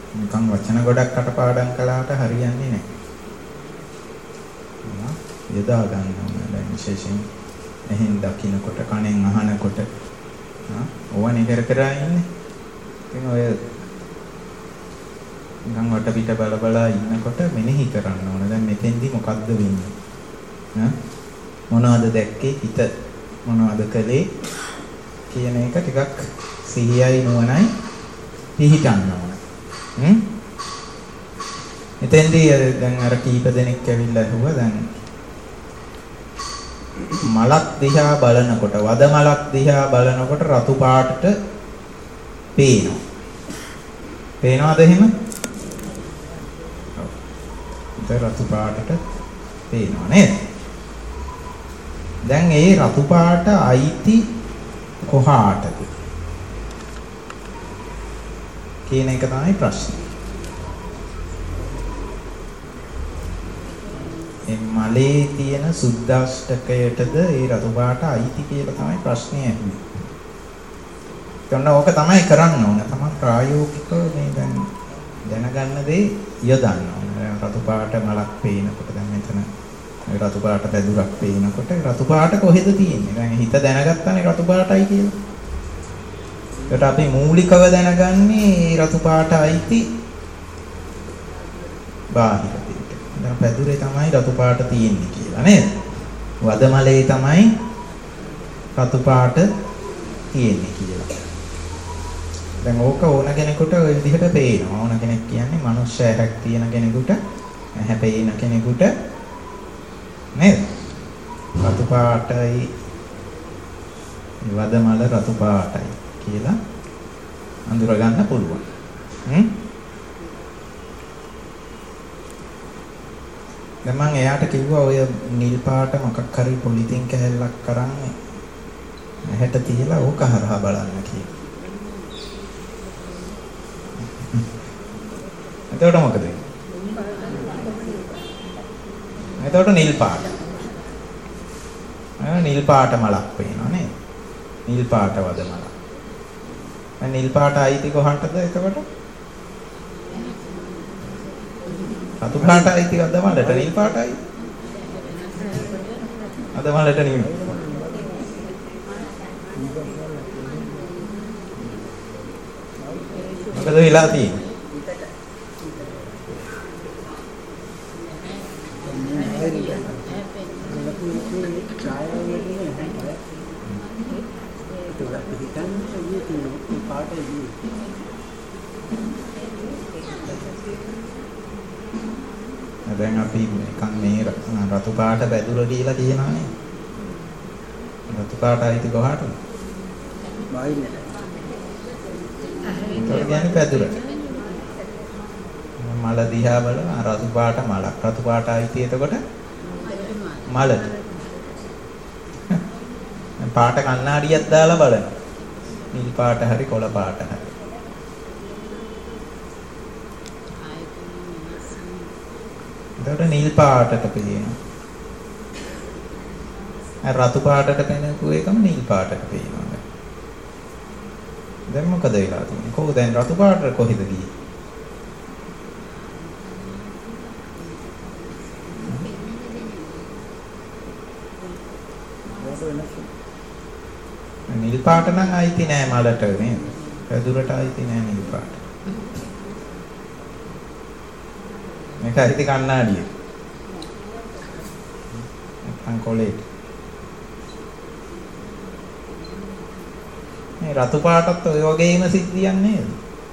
නිකන් වචන ගොඩක් කටපාඩම් කළාට හරියන්නේ නැහැ. යොදා ගන්න ඕන දැන් විශේෂයෙන් එහෙන් දකින්නකොට කණෙන් අහනකොට ඕවනේ කර කර ඉන්නේ. ඉතින් ඔය නිකන් වට පිට බල බල ඉන්නකොට මෙනෙහි කරන්න ඕන. දැන් මෙතෙන්දි මොකද්ද වෙන්නේ? මොනවද දැක්කේ? හිත මොනවද කළේ? කියන එක ටිකක් සිහියයි නුවණයි පිහිටන්න ඕන. එතෙන්දී දැන් අර කීප දෙනෙක් ඇවිල්ලා ඇහුවා දැන් මලක් දිහා බලනකොට වද මලක් දිහා බලනකොට රතු පාටට පේනවා. පේනවද එහෙම? ඔව්. ඒක රතු පාටට පේනවා නේද? දැන් ඒ රතු පාට අයිති කොහාටද? කියන එක තමයි ප්‍රශ්නේ. මලේ තියෙන සුද්දාෂ්ටකයටද ඒ රතු පාට අයිති කියලා තමයි ප්‍රශ්නේ ඇහුවේ. එතන ඕක තමයි කරන්න ඕන. තමයි ප්‍රායෝගිකව මේ දැන් දැනගන්න දේ යොදන්න ඕන. රතු පාට මලක් පේනකොට දැන් මෙතන රතු පාට පැදුරක් පේනකොට රතු පාට කොහෙද තියෙන්නේ? දැන් හිත දැනගත්තානේ රතු පාටයි කියලා. ඒකට අපි මූලිකව දැනගන්නේ රතු පාට අයිති බාහිර දැන් පැදුරේ තමයි රතු පාට තියෙන්නේ කියලා නේද? වදමලේ තමයි රතු පාට තියෙන්නේ කියලා. දැන් ඕක ඕන කෙනෙකුට ওই විදිහට පේනවා. ඕන කෙනෙක් කියන්නේ මනුෂ්‍ය ඇහැක් තියෙන කෙනෙකුට ඇහැ පේන කෙනෙකුට නේද? රතු පාටයි වදමල රතු පාටයි කියලා අඳුර ගන්න පුළුවන්. දැන් මම එයාට කිව්වා ඔය නිල් පාට මොකක් හරි පොලිතින් කෑල්ලක් කරන් ඇහැට තියලා ඕක හරහා බලන්න කියලා. එතකොට මොකද වෙන්නේ? එතකොට නිල් පාට. නිල් පාට මලක් පේනවා නේද? නිල් පාට වද මලක්. දැන් නිල් පාට අයිති කොහටද එතකොට? රතු පාට අයිති වද මලට නිල් පාටයි. වද මලට නෙමෙයි. මොකද වෙලා තියෙන්නේ? දැන් අපි නිකන් මේ රතු පාට බැදුර කියලා කියනවානේ. රතු පාට අයිති කොහාටද? බාහිරට. ඒක කියන්නේ බැදුරට. මල දිහා බලන රතු පාට මලක්. රතු පාට අයිති එතකොට මලට. පාට කණ්ණාඩියක් දාලා බලනවා. නිල් පාට හරි කොළ පාට හරි. එතකොට නිල් පාටට පේනවා. රතු පාටට පේනකෝ එකම නිල් පාටට පේනවා. දැන් මොකද වෙලා තියෙන්නේ? කොහොමද දැන් රතු පාට කොහෙද ගියේ? නිල් පාට නම් අයිති නෑ මලට නේද? පැදුරට අයිති නෑ නිල් පාට. මේක අයිති කණ්ණාඩිය. නැත්නම් කොලේට. මේ රතු පාටත් ඔය වගේම සිද්ධියක් නේද?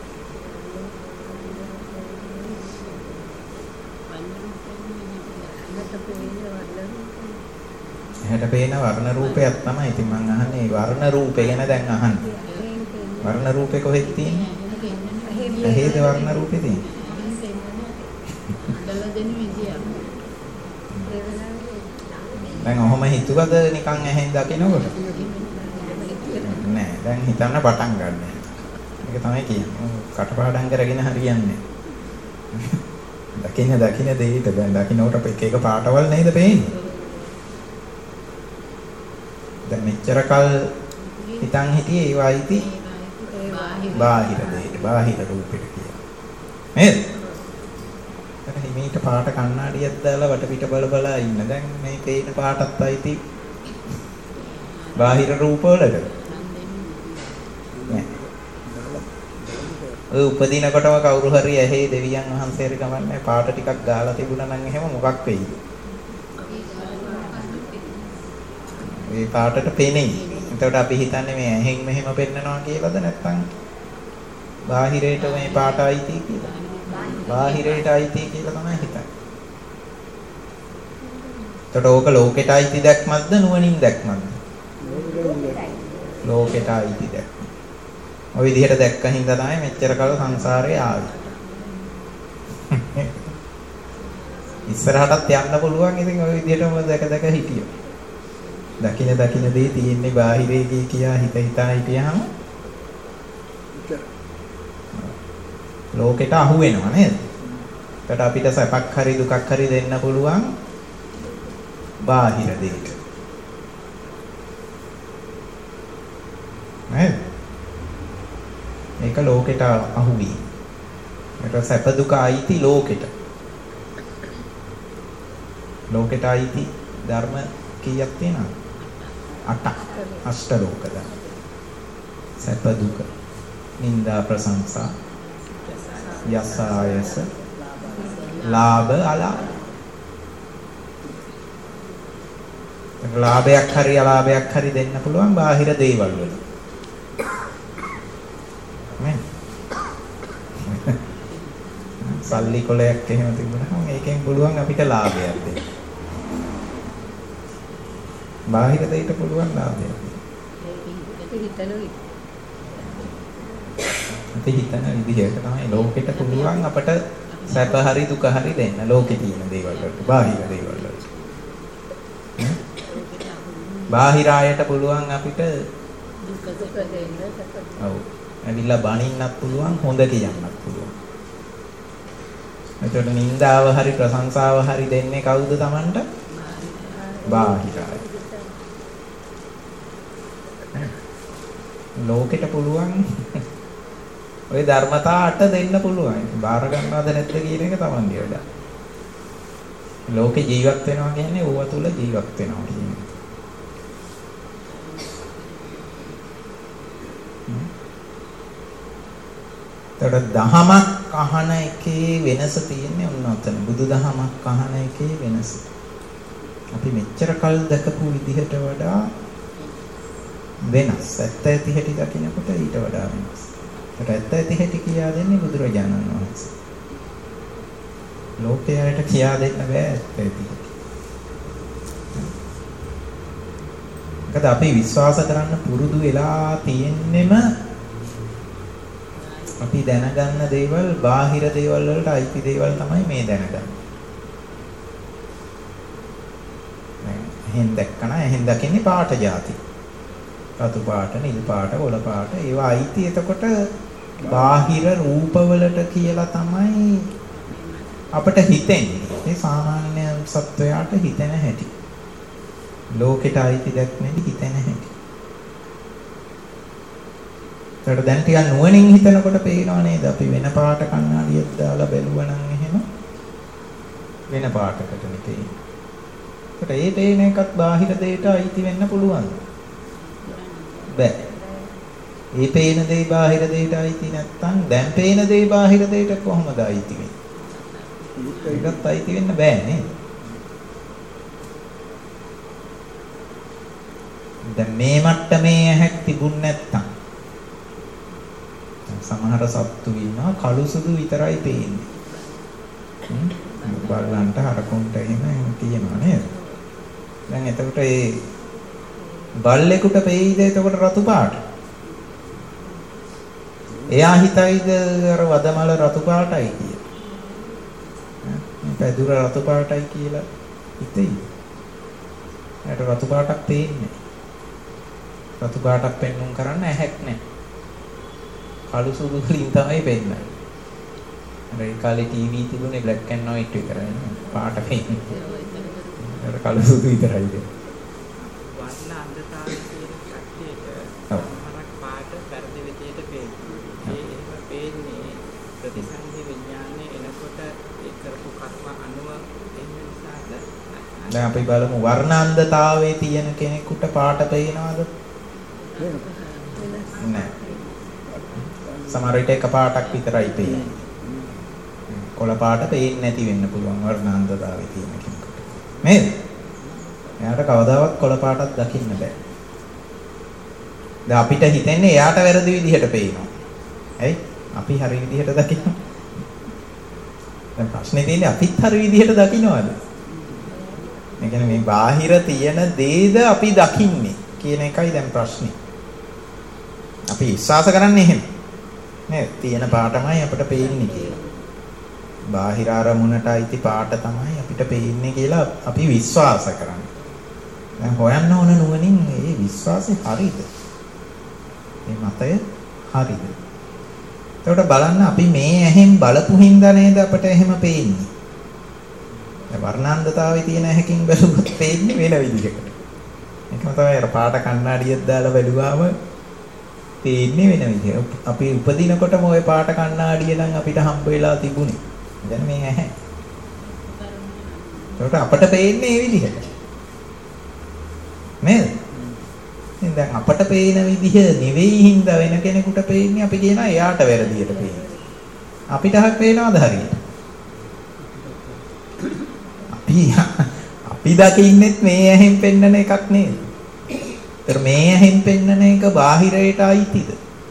එහෙට පේන වර්ණ රූපයක් තමයි. ඉතින් මම අහන්නේ වර්ණ රූපේ ගැන දැන් අහන්නේ. වර්ණ රූපේ කොහෙද තියෙන්නේ? ඇහේද වර්ණ රූපේ තියෙන්නේ? දැන් ඔහොම හිතුවද නිකන් ඇහෙන් දකින්නකොට? නෑ. දැන් හිතන්න පටන් ගන්න. ඒක තමයි කියන්නේ. කටපාඩම් කරගෙන හරියන්නේ. දකින්න දෙයට දැන් දකින්නකොට එක එක පාටවල් නේද පේන්නේ? දැන් මෙච්චර කල් හිතන් හිටියේ ඒව අයිති බාහිර දෙයට බාහිර රූපෙට කියලා. නේද? අර හිමීට පාට කණ්ණාඩියක් දාලා වටපිට බල බලා ඉන්න. දැන් මේ පේන පාටත් අයිති බාහිර රූප වලට. නෑ. ඔය උපදිනකොටම කවුරු හරි ඇහි දෙවියන් වහන්සේට කමන්නේ පාට ටිකක් ගාලා තිබුණා නම් එහෙම මොකක් වෙයිද? ඒ පාටට පෙනෙයි. එතකොට අපි හිතන්නේ මේ ඇහෙන් මෙහෙම පෙන්නනවා කියලාද නැත්නම් බාහිරයට මේ පාට අයිති කියලා? බාහිරයට අයිති කියලා තමයි හිතන්නේ. එතකොට ඕක ලෝකෙට අයිති දැක්මක්ද නුවණින් දැක්මක්ද? ලෝකෙට අයිති දැක්ම. ඔය විදිහට දැක්ක හින්දා තමයි මෙච්චර කල් සංසාරේ ආවේ. ඉස්සරහටත් යන්න පුළුවන් ඉතින් ඔය විදිහටම දැක දැක හිටියෝ. දකින දේ තියෙන්නේ බාහිරේ කියා හිතා හිටියාම ලෝකෙට අහු වෙනවා නේද? ඒකට අපිට සැපක් හරි දුකක් හරි දෙන්න පුළුවන් බාහිර දෙයක. නේද? ඒක ලෝකෙට අහු වී. ඒක සැප දුක අයිති ලෝකෙට. ලෝකෙට අයිති ධර්ම කීයක් තියෙනවද? 8ක්. අෂ්ටලෝක ධර්ම. සැප දුක, නිന്ദා ප්‍රශංසා, යස ආයස, ලාභ අලාභ. ලාභයක් හරි අලාභයක් හරි දෙන්න පුළුවන් බාහිර දේවල් වල. නේ? සල්ලි කොලයක් එහෙම තිබුණාම ඒකෙන් පුළුවන් අපිට ලාභයක් දෙන්න. බාහිර දෙයට පුළුවන් ලාභයක්. අපි හිතන විදිහට තමයි ලෝකෙට පුළුවන් අපට සැප හරි දුක හරි දෙන්න. ලෝකේ තියෙන දේවල් වලට, බාහිර දේවල් වලට. බාහිර ආයයට පුළුවන් අපිට දුක දෙන්න. ඔව්. ඇවිල්ලා බනින්නත් පුළුවන්, හොඳ කියන්නත් පුළුවන්. එතකොට නින්දාව හරි ප්‍රශංසාව හරි දෙන්නේ කවුද Tamanට? බාහිර ආය. ලෝකෙට පුළුවන් ඔය ධර්මතා 8 දෙන්න පුළුවන්. බාර ගන්නවද නැද්ද කියන එක Tamanගේ වැඩ. ලෝකේ ජීවත් වෙනවා කියන්නේ ඕවා තුල ජීවත් වෙනවා කියන්නේ. ඒතර දහමක් අහන එකේ වෙනස තියෙන්නේ ඔන්න ඔතන. බුදුදහමක් අහන එකේ වෙනස. අපි මෙච්චර කල් දැකපු විදිහට වඩා වෙනස්. ඇත්ත ඇති හැටි දකිනකොට ඊට වඩා වෙනස්. ඒකට ඇත්ත ඇති හැටි කියා දෙන්නේ බුදුරජාණන් වහන්සේ. ලෝකයට කියා දෙන්න බෑ ඇත්ත ඇති. ඒකද අපි විශ්වාස කරන්න පුරුදු වෙලා තියෙන්නෙම අපි දැනගන්න දේවල් බාහිර දේවල් වලට අයිති දේවල් තමයි මේ දැනගන්නේ. එහෙන් දැක්කම එහෙන් දකින්නේ පාට જાති. රතු පාට, නිල් පාට, කොළ පාට ඒවා අයිති. එතකොට බාහිර රූපවලට කියලා තමයි අපිට හිතෙන්නේ. මේ සාමාන්‍ය සත්වයාට හිතෙන හැටි. ලෝකෙට අයිති දැක්මෙදි හිතෙන හැටි. ඒකට දැන් ටිකක් නුවණින් හිතනකොට පේනව නේද? අපි වෙන පාට කණ්ණාඩියක් දාලා බැලුවා නම් එහෙම වෙන පාටකට නෙතේ. ඒකට ඒ තේන එකත් බාහිර දෙයට අයිති වෙන්න පුළුවන්. බෑ. ඒ පේන දේ බාහිර දෙයට අයිති නැත්නම් දැන් පේන දේ බාහිර දෙයට කොහොමද අයිති වෙන්නේ? ඒකත් අයිති වෙන්න බෑ නේද? දැන් මේ මට්ටමේ ඇහැක් තිබුණ නැත්නම් සමහර සත්තු ඉන්නවා කළු සුදු විතරයි පේන්නේ. බල්ලන්ට හරකුන්ට එහෙම තියෙනවා නේද? දැන් එතකොට ඒ බල්ලෙකුට පෙයිද එතකොට රතු පාට? එයා හිතයිද අර වදමල රතු පාටයි කියලා? මේ පැදුර රතු පාටයි කියලා හිතෙයි. ඒකට රතු පාටක් පේන්නේ. රතු පාටක් පෙන්වුම් කරන්න ඇහැක් නැහැ. කළු සුදු වලින් තමයි පෙන්නන්නේ. අර ඒ කාලේ ටීවී තිබුණේ බ්ලැක් ඇන්ඩ් වයිට් විතරයි නේ. පාට පෙන්නේ. අර කළු සුදු විතරයි දෙන්නේ. වර්ණ අන්ධතාවය කියන කට්ටියට සමහරක් පාට පෙරදි විදියට පේනවා. ඒ එහෙම පේන්නේ ප්‍රතිසන්දි විඥානේ එනකොට ඒ කරපු කර්ම අනුව එන්න නිසාද? දැන් අපි බලමු වර්ණාන්ධතාවයේ තියෙන කෙනෙකුට පාට පේනවද? නෑ. සමහර විට එක පාටක් විතරයි පේන්නේ. කොළ පාට පේන්නේ නැති වෙන්න පුළුවන් වර්ණාන්ධතාවයේ තියෙන කෙනෙකුට. නේද? එයාට කවදාවත් කොළ පාටක් දකින්න බෑ. දැන් අපිට හිතෙන්නේ එයාට වැරදි විදිහට පේනවා. ඇයි? අපි හරි විදිහට දකිනවා. දැන් ප්‍රශ්නේ තියෙන්නේ අපිත් හරි විදිහට දකින්නවද? ඒ කියන්නේ මේ බාහිර තියෙන දේද අපි දකින්නේ කියන එකයි දැන් ප්‍රශ්නේ. අපි විශ්වාස කරන්නේ එහෙම. නේද? තියෙන පාටමයි අපිට පේන්නේ කියලා. බාහිර අරමුණට අයිති පාට තමයි අපිට පේන්නේ කියලා අපි විශ්වාස කරන්නේ. දැන් හොයන්න ඕන නුවණින් මේ විශ්වාසය හරිද? මේ මතය හරිද? එතකොට බලන්න අපි මේ ඇහෙන් බලපු හින්දා නේද අපිට එහෙම පේන්නේ. දැන් වර්ණාන්ධතාවයේ තියෙන ඇහැකින් බැලුවොත් පේන්නේ වෙන විදිහකට. ඒකම තමයි අර පාට කණ්ණාඩියක් දාලා බැලුවාම පේන්නේ වෙන විදිහ. අපි උපදිනකොටම ওই පාට කණ්ණාඩිය නම් අපිට හම්බ වෙලා තිබුණේ. දැන් මේ ඇහැ. ඒකට අපට පේන්නේ මේ විදිහට. නේද? දැන් අපට පේන විදිහ නෙවෙයි හින්දා වෙන කෙනෙකුට පේන්නේ අපි කියනවා එයාට වැරදියට පේන්නේ. අපිට හක් පේනවද හරියට? අපි දකින්නෙත් මේ ඇහෙන් පෙන්නන එකක් නේද? ඒතර මේ ඇහෙන් පෙන්නන එක බාහිරයට අයිතිද?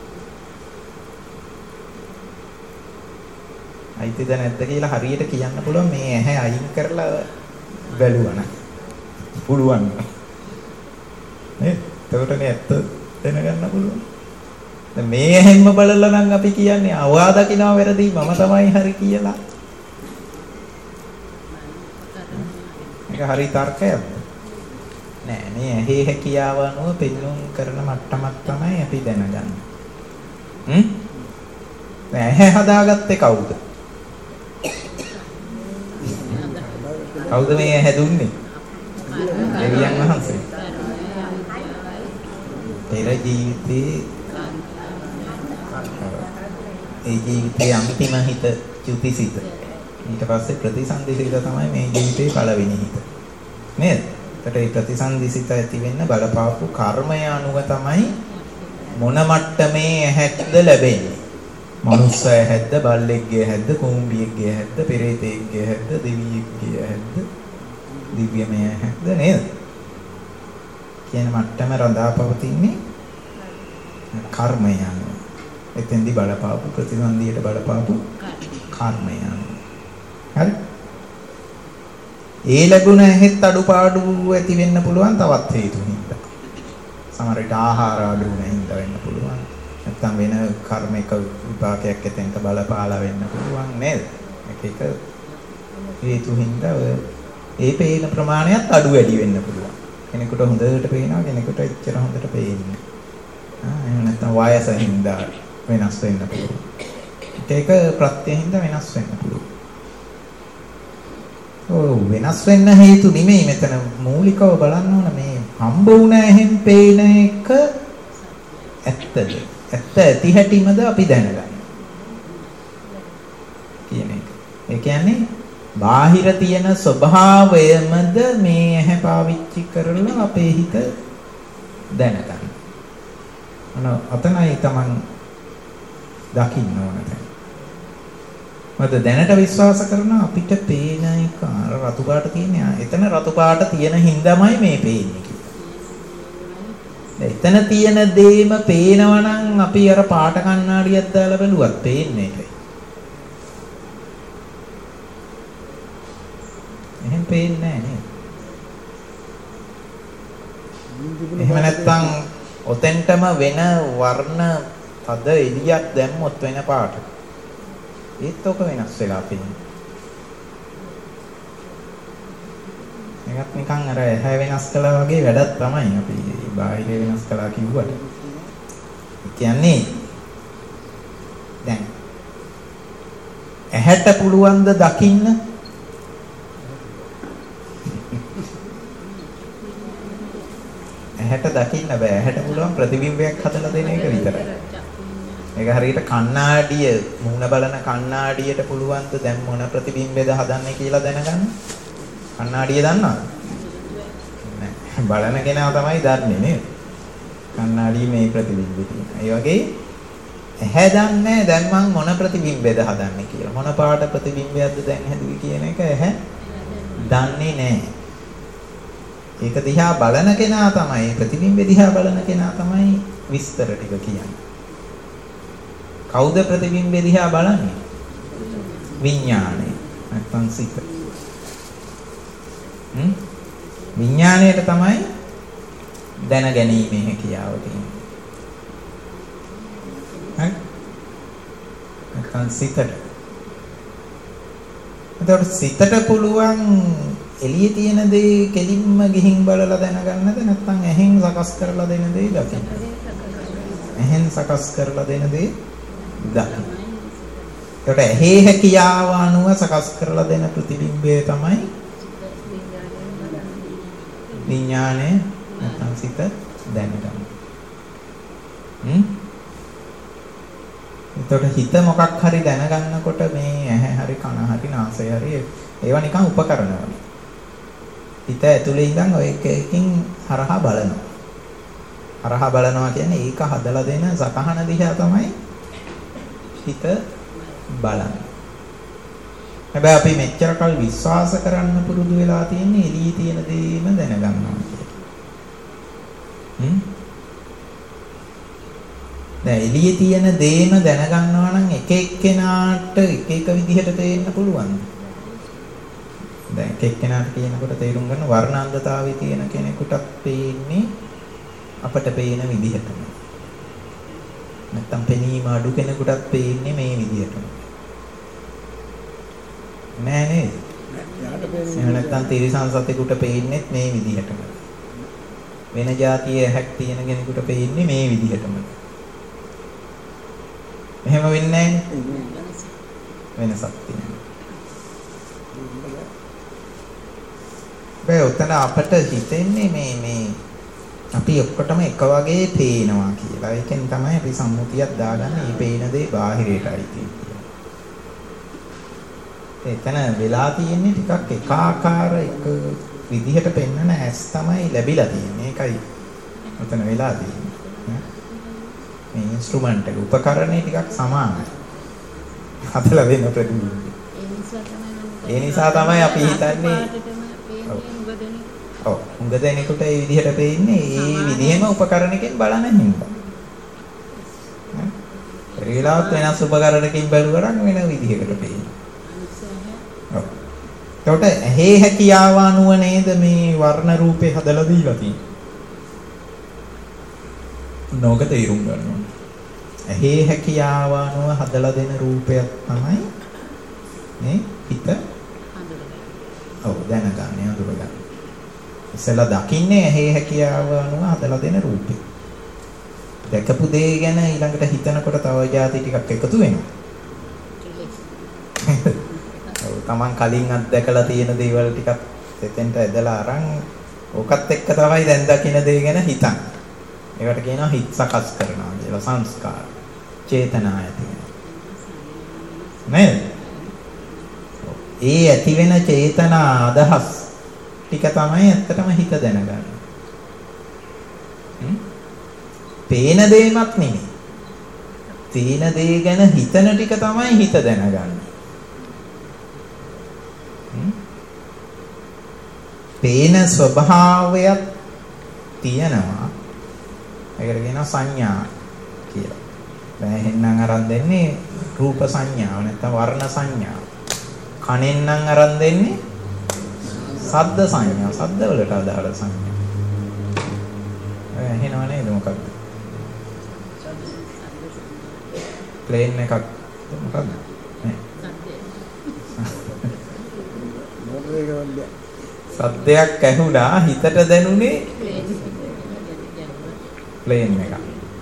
අයිතිද නැද්ද කියලා හරියට කියන්න පුළුවන් මේ ඇහැ අයින් කරලා බැලුවා නම්. පුළුවන්. නේද? එතකොට ඇත්ත දැනගන්න පුළුවන්. දැන් මේ ඇහෙන්ම බලලා නම් අපි කියන්නේ අවවා දකින්නවා වැරදි මම තමයි හරි කියලා. ඒක හරි තර්කයක්ද? නෑ මේ ඇහි හැකියාව අනුව පෙන්වුම් කරන මට්ටමක් තමයි අපි දැනගන්නේ. දැන් ඇහැ හදාගත්තේ කවුද? කවුද මේ ඇහැ දුන්නේ? දෙවියන් වහන්සේ. පෙර ජීවිතේ ඒ ජීවිතේ අන්තිම හිත චුතිසිත. ඊට පස්සේ ප්‍රතිසන්දිසිත තමයි මේ ජීවිතේ පළවෙනි හිත. නේද? ඒකට ඒ ප්‍රතිසන්දිසිත ඇති වෙන්න බලපාපු කර්මය අනුව තමයි මොන මට්ටමේ ඇහැක්ද ලැබෙන්නේ. මනුස්ස ඇහැක්ද, බල්ලෙක්ගේ ඇහැක්ද, කුඹියෙක්ගේ ඇහැක්ද, පෙරේතෙක්ගේ ඇහැක්ද, දෙවියෙක්ගේ ඇහැක්ද, දිව්‍යමය ඇහැක්ද නේද? කියන මට්ටම රඳාපවතින්නේ කර්මය අනුව. එතෙන්දි බලපාපු ප්‍රතිසන්දියට බලපාපු කර්මය අනුව. හරි? ඒ ලැබුණ ඇහෙත් අඩුපාඩු ඇති වෙන්න පුළුවන් තවත් හේතු හින්දා. සමහර විට ආහාර අඩු වෙන හින්දා වෙන්න පුළුවන්. නැත්නම් වෙන කර්මික විපාකයක් එතෙන්ට බලපාලා වෙන්න පුළුවන් නේද? එක හේතු හින්දා ඒ පේන ප්‍රමාණයත් අඩු වැඩි වෙන්න පුළුවන්. කෙනෙකුට හොඳට පේනවා කෙනෙකුට එච්චර හොඳට පේන්නේ. එහෙම නැත්නම් වයසින්ද වෙනස් වෙන්න පුළුවන්. ඒක ප්‍රත්‍යයෙන් වෙනස් වෙන්න පුළුවන්. වෙනස් වෙන්න හේතු නෙමෙයි මෙතන මූලිකව බලන්න ඕන මේ හම්බ වුණ ඇහෙන් පේන එක ඇත්තද? ඇත්ත ඇති හැටිමද අපි දැනගන්නේ කියන එක. ඒ කියන්නේ බාහිර තියෙන ස්වභාවයමද මේ ඇහැ පාවිච්චි කරලා අපේ හිත දැනගන්න. අතනයි Taman දකින්න ඕන දැන්. මට දැනට විශ්වාස කරනවා අපිට පේන එක රතු පාට තියෙන. එතන රතු පාට තියෙන හින්දාමයි මේ පේන්නේ කියලා. එතන තියෙන දේම පේනවා නම් අපි අර පාට කණ්ණාඩියක් දාලා බලුවත් පේන්නේ ඒකයි. එහෙම පේන්නේ නැහැ නේද? එහෙම නැත්නම් ඔතෙන්ටම වෙන වර්ණ තද එළියක් දැම්මොත් වෙන පාට. ඒත් ඔක වෙනස් වෙලා පේන්නේ. මේකත් නිකන් අර ඇහැ වෙනස් කළා වගේ වැඩක් තමයි අපි බාහිර වෙනස් කළා කිව්වට. කියන්නේ දැන් ඇහැට පුළුවන් ද දකින්න? ඇහැට දකින්න බෑ. ඇහැට පුළුවන් ප්‍රතිබිම්බයක් හදලා දෙන එක විතරයි. ඒක හරියට කණ්ණාඩිය මුණ බලන කණ්ණාඩියට පුළුවන් ද දැන් මොන ප්‍රතිබිම්බෙද හදන්නේ කියලා දැනගන්න? කණ්ණාඩිය දන්නවද? නෑ. බලන කෙනා තමයි දන්නේ නේද? කණ්ණාඩියේ මේ ප්‍රතිබිම්බෙ තියෙන. ඒ වගේ ඇහැ දන්නේ දැන් මං මොන ප්‍රතිබිම්බෙද හදන්නේ කියලා. මොන පාට ප්‍රතිබිම්බයක්ද දැන් හැදුවේ කියන එක ඇහැ දන්නේ නෑ. ඒක දිහා බලන කෙනා තමයි ප්‍රතිබිම්බෙ දිහා බලන කෙනා තමයි විස්තර ටික කියන්නේ. කවුද ප්‍රතිබිම්බෙ දිහා බලන්නේ? විඥාණය. නැත්නම් සිත. විඥාණයට තමයි දැනගැනීමේ හැකියාව තියෙන්නේ. හරි? නැත්නම් සිතට. එතකොට සිතට පුළුවන් එළියේ තියෙන දේ කෙලින්ම ගිහින් බලලා දැනගන්නද නැත්නම් ඇහෙන් සකස් කරලා දෙන දේ දකින්න? ඇහෙන් සකස් කරලා දෙන දේ දකින්න. ඒකට ඇහි හැකියාව අනුව සකස් කරලා දෙන ප්‍රතිබිම්බය තමයි විඥානය නැත්නම් සිත දැනගන්න. එතකොට හිත මොකක් හරි දැනගන්නකොට මේ ඇහැ හරි කන හරි නාසය හරි ඒවා නිකන් උපකරණ වගේ. හිත ඇතුලේ ඉඳන් ඔය එකකින් හරහා බලනවා. හරහා බලනවා කියන්නේ ඒක හදලා දෙන සතහන දිහා තමයි හිත බලන්නේ. හැබැයි අපි මෙච්චර කල් විශ්වාස කරන්න පුරුදු වෙලා තියෙන්නේ එළියේ තියෙන දේම දැනගන්නවා කියලා. දැන් එළියේ තියෙන දේම දැනගන්නවා නම් එක එක්කෙනාට එක එක විදිහට තේරෙන්න පුළුවන්. දැන් එක එක්කෙනාට කියනකොට තේරුම් ගන්න වර්ණාන්දතාවයේ තියෙන කෙනෙකුටත් පේන්නේ අපට පේන විදිහටම. නැත්තම් පෙනීම අඩු කෙනෙකුටත් පේන්නේ මේ විදිහටම. නෑ නේද? එහෙම නැත්තම් තිරිසන් සතෙකුට පේන්නේත් මේ විදිහටම. වෙන જાතියේ ඇහැක් තියෙන කෙනෙකුට පේන්නේ මේ විදිහටම. එහෙම වෙන්නේ නෑනේ. වෙනසක් තියෙනවා. ඔතන අපට හිතෙන්නේ මේ අපි ඔක්කොටම එක වගේ පේනවා කියලා. ඒකෙන් තමයි අපි සම්මුතියක් දාගන්නේ මේ පේන දේ බාහිරයටයි කියලා. එතන වෙලා තියෙන්නේ ටිකක් එකාකාර එක විදිහට පෙන්වන ඇස් තමයි ලැබිලා තියෙන්නේ. ඒකයි ඔතන වෙලා තියෙන්නේ. මේ ඉන්ස්ට්‍රුමන්ට් එක උපකරණේ ටිකක් සමානයි. හදලා වෙන ප්‍රතිබිම්බ. ඒ නිසා තමයි අපි හිතන්නේ ඔව් හුඟ දෙනෙකුට මේ විදිහට පේන්නේ ඒ විදිහෙම උපකරණකින් බලන හින්දා. ඒ වෙලාවත් වෙනස් උපකරණකින් බලුවරන් වෙන විදිහකට පේනවා. ඔව්. ඒකට ඇහි හැකියාව අනුව නේද මේ වර්ණ රූපේ හදලා දීලා තියෙන්නේ. නෝක තේරුම් ගන්න ඕනේ. ඇහි හැකියාව අනුව හදලා දෙන රූපයක් තමයි මේ හිත ඔව් දැනගන්නේ අඳුරගන්න. ඉස්සෙල්ලා දකින්නේ ඇහි හැකියාව අනුව හදලා දෙන රූපේ. දැකපු දේ ගැන ඊළඟට හිතනකොට තව જાති ටිකක් එකතු වෙනවා. ඔව් Taman කලින් අත්දැකලා තියෙන දේවල් ටිකක් එතෙන්ට ඇදලා අරන් ඕකත් එක්ක තමයි දැන් දකින දේ ගැන හිතන්නේ. ඒකට කියනවා හිත සකස් කරනවා කියලා සංස්කාර. චේතනා ඇති වෙනවා. නේද? ඒ ඇති වෙන චේතනා අදහස් ටික තමයි ඇත්තටම හිත දැනගන්නේ. පේන දෙයක් නෙමෙයි. තේන දේ ගැන හිතන ටික තමයි හිත දැනගන්නේ. පේන ස්වභාවයක් තියෙනවා. ඒකට කියනවා සංඥා කියලා. දැන් හෙන්නම් අරන් දෙන්නේ රූප සංඥාව නැත්නම් වර්ණ සංඥාව. කනෙන් නම් අරන් දෙන්නේ ශබ්ද සංඥා. ශබ්ද වලට අදාළ සංඥා. එහෙනව නේද මොකක්ද? ප්ලේන් එකක් මොකක්ද? නේ. සද්දයක් ඇහුණා හිතට දැනුනේ ප්ලේන් එකක්.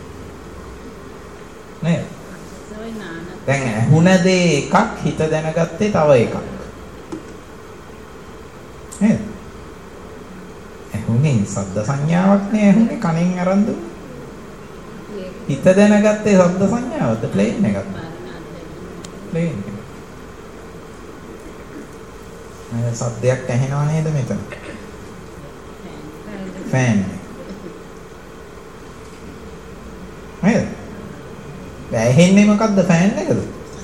නේද? දැන් ඇහුණ දේ එකක් හිත දැනගත්තේ තව එකක්. නේද? ඇහුනේ ශබ්ද සංඥාවක් නේ ඇහුනේ කනෙන් අරන් දුන්නේ. හිත දැනගත්තේ ශබ්ද සංඥාවද ප්ලේන් එකක්ද? ප්ලේන් එක. මේ සද්දයක් ඇහෙනව නේද මෙතන? ෆෑන් එක. නේද? ඇහෙන්නේ මොකද්ද ෆෑන් එකද?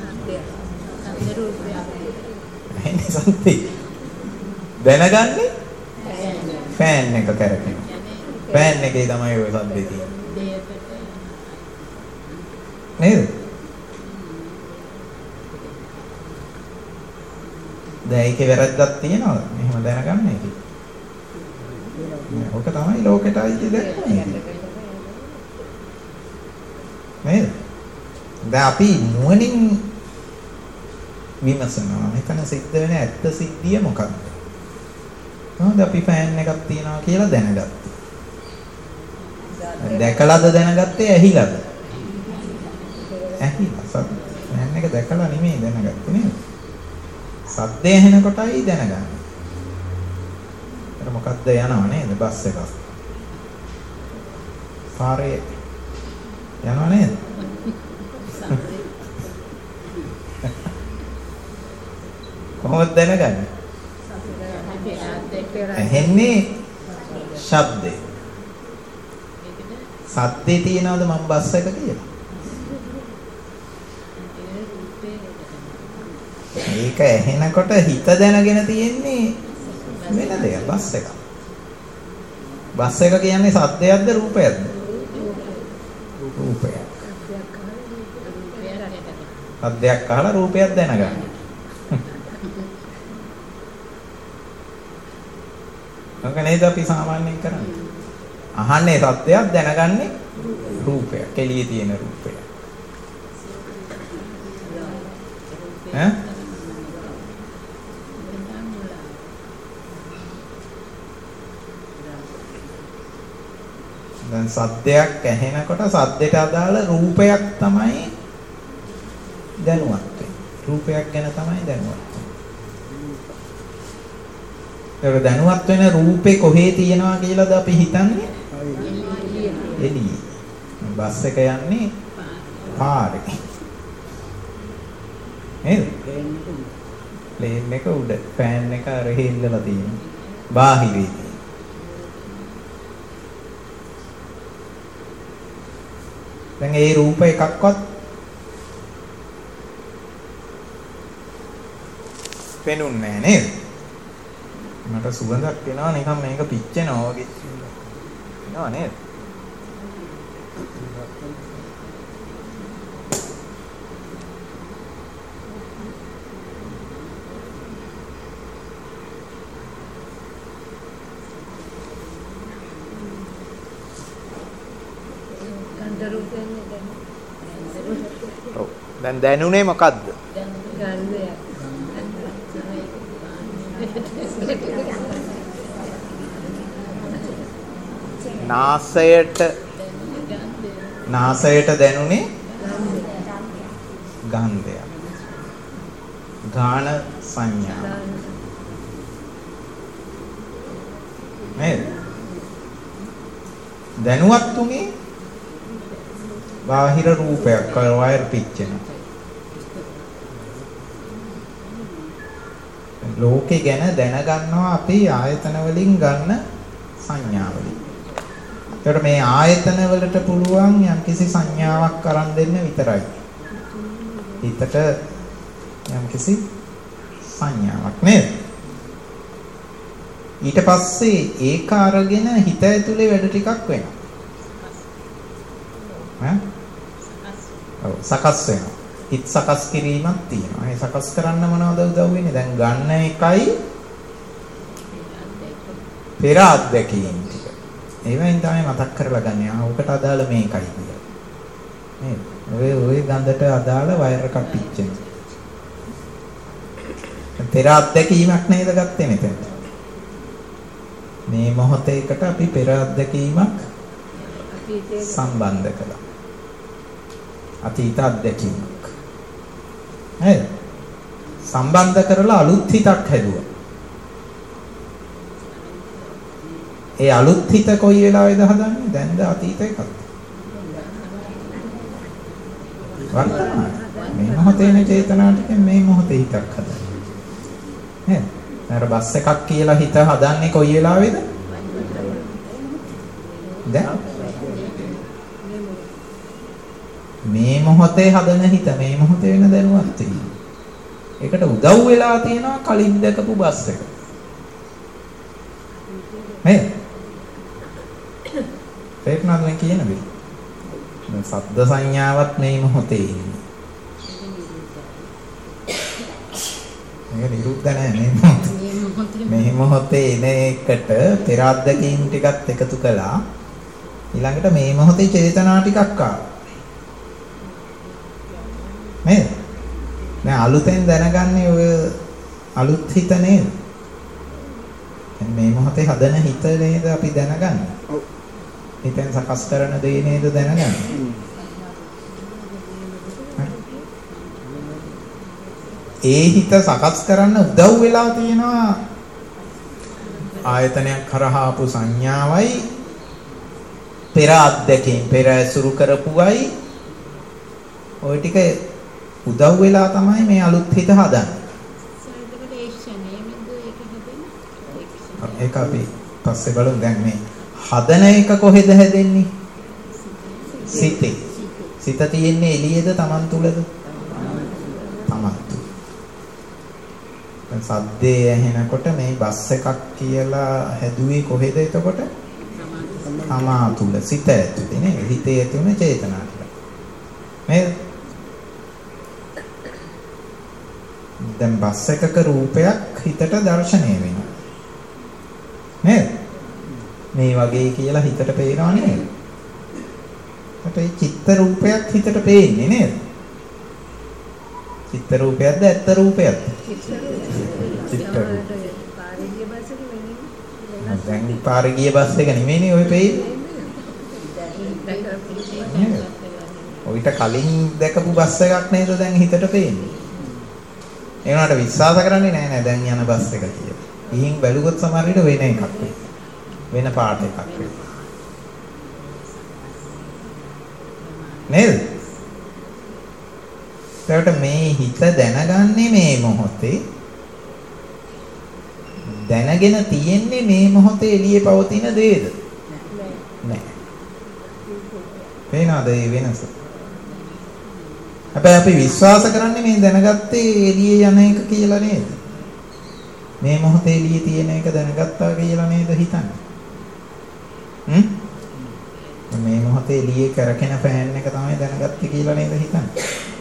ඇහෙන්නේ සද්දේ. දැනගන්නේ ෆෑන් එක කරකින. ෆෑන් එකේ තමයි ඔය සද්දේ තියෙන්නේ. නේද? දැන් ඒකේ වැරද්දක් තියෙනවද? මෙහෙම දැනගන්න එකේ. ඔක තමයි ලෝකෙට අයිති දැක්මේ. නේද? දැන් අපි නුවණින් විමසනවා. මෙතන සිද්ධ වෙන ඇත්ත සිද්ධිය මොකක්ද? කොහොමද අපි ෆෑන් එකක් තියනවා කියලා දැනගත්තේ? දැකලාද දැනගත්තේ ඇහිලාද? ඇහිලා. ෆෑන් එක දැකලා නෙමෙයි දැනගත්තේ නේද? සද්දය ඇහෙනකොටයි දැනගන්නේ. ඒක මොකක්ද යනවා නේද? බස් එකක්. පාරේ යනවා නේද? කොහොමද දැනගන්නේ? ඇහෙන්නේ ශබ්දේ. සද්දේ තියනවද මම බස් එක කියලා? ඒක ඇහෙනකොට හිත දැනගෙන තියෙන්නේ වෙන දෙයක් බස් එක. බස් එක කියන්නේ සද්දයක්ද රූපයක්ද? රූපයක්. සද්දයක් අහලා රූපයක් දැනගන්න. ඔක නේද අපි සාමාන්‍යයෙන් කරන්නේ. අහන්නේ සද්දයක් දැනගන්නේ රූපයක්. එළියේ තියෙන රූපයක්. ඈ? දැන් සද්දයක් ඇහෙනකොට සද්දයට අදාළ රූපයක් තමයි දැනුවත් වෙන්නේ. රූපයක් ගැන තමයි දැනුවත් වෙන්නේ. ඒක දැනුවත් වෙන රූපේ කොහේ තියෙනවා කියලාද අපි හිතන්නේ? එළියේ. බස් එක යන්නේ පාරේ. නේද? ප්ලේන් එක උඩ, ෆෑන් එක අර හෙල්ලලා තියෙනවා. බාහිරේ. දැන් ඒ රූප එකක්වත් පෙනුන්නේ නැහැ නේද? මට සුවඳක් එනවා නිකන් මේක පිච්චෙනවා වගේ. එනවා නේද? ඔව්. දැන් දැනුනේ මොකද්ද? නාසයට දැනුනේ ගන්ධය. ගාන සංඥා. නේද? දැනුවත් උනේ බාහිර රූපයක් වයර් පිච්චෙන. ලෝකේ ගැන දැනගන්නවා අපි ආයතන වලින් ගන්න සංඥා වලින්. ඒකට මේ ආයතන වලට පුළුවන් යම්කිසි සංඥාවක් අරන් දෙන්න විතරයි. හිතට යම්කිසි සංඥාවක් නේද? ඊට පස්සේ ඒක අරගෙන හිත ඇතුලේ වැඩ ටිකක් වෙනවා. සකස් වෙනවා. හිත සකස් කිරීමක් තියෙනවා. ඒ සකස් කරන්න මොනවද උදව් වෙන්නේ? දැන් ගන්න එකයි පෙර අත්දැකීම් ටික. ඒවෙන් තමයි මතක් කරලා ගන්න. ඔකට අදාළ මේකයි කියලා. නේද? ඔය ගඳට අදාළ වයර් එකක් පිච්චෙනවා. පෙර අත්දැකීමක් නේද ගත්තේ මෙතන. මේ මොහොතේකට අපි පෙර අත්දැකීමක් සම්බන්ධ කළා. අතීත අත්දැකීමක්. නේද? සම්බන්ධ කරලා අලුත් හිතක් හැදුවා. ඒ අලුත් හිත කොයි වෙලාවෙද හදන්නේ? දැන්ද අතීත එකක්ද? වර්තමාන. මේ මොහොතේ නේ චේතනා ටිකෙන් මේ මොහොතේ හිතක් හදන්නේ. නේද? අර බස් එකක් කියලා හිත හදන්නේ කොයි වෙලාවේද? දැන් මේ මොහොතේ හදන හිත මේ මොහොතේ වෙන දැනුවත් වෙයි. ඒකට උදව් වෙලා තියෙනවා කලින් දැකපු බස් එක. නේද? ඒක නේද මම කියන්නේ. සද්ද සංඥාවත් මේ මොහොතේ ඉන්නේ. මේක නිරුද්ධ නැහැ මේ මොහොතේ. මේ මොහොතේ එන එකට පෙර අත්දැකීම් ටිකත් එකතු කළා. ඊළඟට මේ මොහොතේ චේතනා ටිකක් ආවා. නේද? දැන් අලුතෙන් දැනගන්නේ ඔය අලුත් හිත නේද? මේ මොහොතේ හදන හිත නේද අපි දැනගන්නේ? ඔව්. හිතෙන් සකස් කරන දේ නේද දැනගන්නේ? ඒ හිත සකස් කරන්න උදව් වෙලා තියෙනවා ආයතනයක් කරහා ආපු සංඥාවයි පෙර අත්දැකීම් පෙර ඇසුරු කරපුවයි ওই ටික උදව් වෙලා තමයි මේ අලුත් හිත හදන්නේ. ඒක අපි පස්සේ බලමු. දැන් මේ හදන එක කොහෙද හැදෙන්නේ? සිතේ. සිත තියෙන්නේ එළියේද Taman තුලද? Taman තුල. දැන් සද්දේ ඇහෙනකොට මේ බස් එකක් කියලා හැදුවේ කොහෙද එතකොට? තමා තුල සිත ඇතුලේ නේ. හිතේ ඇතුලේ චේතනා ටික. මේ දැන් බස් එකක රූපයක් හිතට දැర్శණය වෙනවා. නේද? මේ වගේ කියලා හිතට පේනවා නේද? ඒ චිත්ත රූපයක් හිතට පේන්නේ නේද? චිත්ත රූපයක්ද ඇත්ත රූපයක්ද? චිත්ත රූපය. දැන් පාරේ ගිය බස් එක නෙමෙයිනේ ඔය පේන්නේ. ඔයිට කලින් දැකපු බස් එකක් නේද දැන් හිතට පේන්නේ. ඒ වුණාට විශ්වාස කරන්නේ නැහැ දැන් යන බස් එක කියලා. ගිහින් බැලුවොත් සමහර විට වෙන එකක් වෙයි. වෙන පාට එකක් වෙයි. නේද? ඒකට මේ හිත දැනගන්නේ මේ මොහොතේ. දැනගෙන තියෙන්නේ මේ මොහොතේ එළියේ පවතින දේද? නෑ. පේනවද මේ වෙනස? හැබැයි අපි විශ්වාස කරන්නේ මේ දැනගත්තේ එළියේ යන එක කියලා නේද? මේ මොහොතේ එළියේ තියෙන එක දැනගත්තා කියලා නේද හිතන්නේ? මේ මොහොතේ එළියේ කරකින ෆෑන් එක තමයි දැනගත්තේ කියලා නේද හිතන්නේ?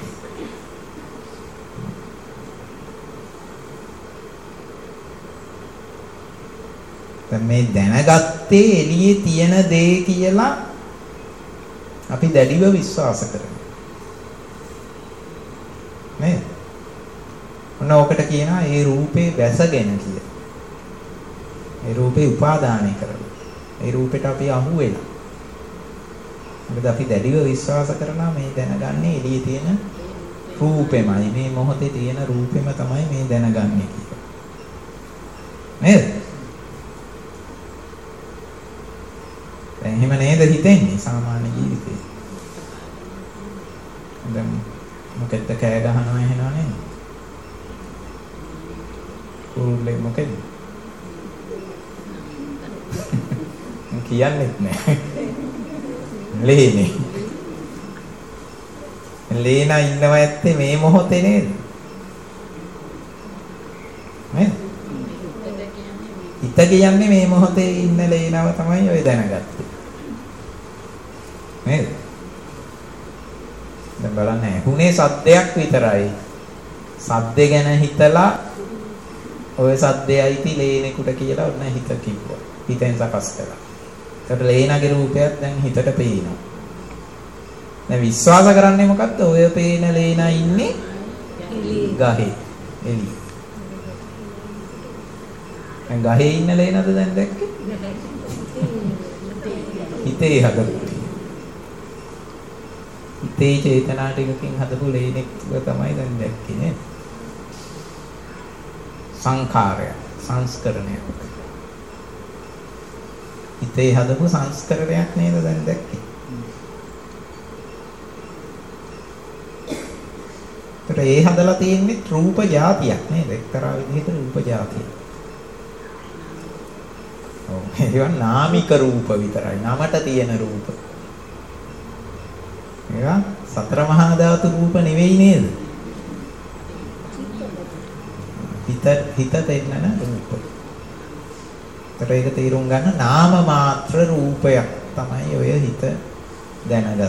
දැන් මේ දැනගත්තේ එළියේ තියෙන දේ කියලා අපි දැඩිව විශ්වාස කරනවා. නේද? ඔන්න ඔකට කියනවා ඒ රූපේ වැසගෙන කියලා. ඒ රූපේ උපාදානය කරලා. ඒ රූපෙට අපි අහු වෙලා. මොකද අපි දැඩිව විශ්වාස කරනවා මේ දැනගන්නේ එළියේ තියෙන රූපෙමයි. මේ මොහොතේ තියෙන රූපෙම තමයි මේ දැනගන්නේ කියලා. නේද? දැන් එහෙම නේද හිතෙන්නේ සාමාන්‍ය ජීවිතේ. දැන් මොකෙද්ද කෑ ගහනවා එහෙනවා නේද? කුරුල්ලෙක් මොකෙද? කියන්නේත් නැහැ. ලේනේ. ලේනා ඉන්නවා ඇත්තේ මේ මොහොතේ නේද? නේද? හිත කියන්නේ මේ මොහොතේ ඉන්න ලේනව තමයි ඔය දැනගත්තේ. නේද? දැන් බලන්න ඇහුනේ සද්දයක් විතරයි. සද්ද ගැන හිතලා ඔය සද්දයයිති ලේනෙකුට කියලා ඔන්න හිත කිව්වා. හිතෙන් සකස් කළා. ඒකට ලේනගේ රූපයක් දැන් හිතට පේනවා. දැන් විශ්වාස කරන්නේ මොකද්ද? ඔය පේන ලේනා ඉන්නේ ගහේ. එළි. දැන් ගහේ ඉන්න ලේනද දැන් දැක්කේ? හිතේ හදපු. හිතේ චේතනා ටිකකින් හදපු ලේනෙක් තමයි දැන් දැක්කේ නේද? සංඛාරය, සංස්කරණය. හිතේ හදපු සංස්කරණයක් නේද දැන් දැක්කේ? ඒ හදලා තියෙන්නේ රූප જાතියක් නේද? එක්තරා විදිහකට රූප જાතියක්. ඔව් ඒවා නාමික රූප විතරයි. නමට තියෙන රූප. ඒවා සතර මහා ධාතු රූප නෙවෙයි නේද? හිත දෙන්නන රූප. ඒක තේරුම් ගන්න නාම මාත්‍ර රූපයක් තමයි ඔය හිත දැනගත්තේ.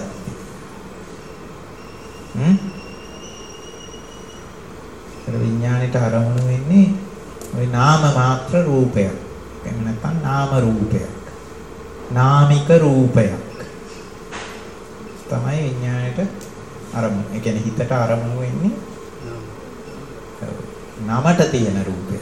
විඥාණයට අරමුණු වෙන්නේ ওই නාම මාත්‍ර රූපයක්. එහෙම නැත්නම් නාම රූපයක්. නාමික රූපයක්. තමයි විඥාණයට අරමුණු. ඒ කියන්නේ හිතට අරමුණු වෙන්නේ නමට තියෙන රූපයක්.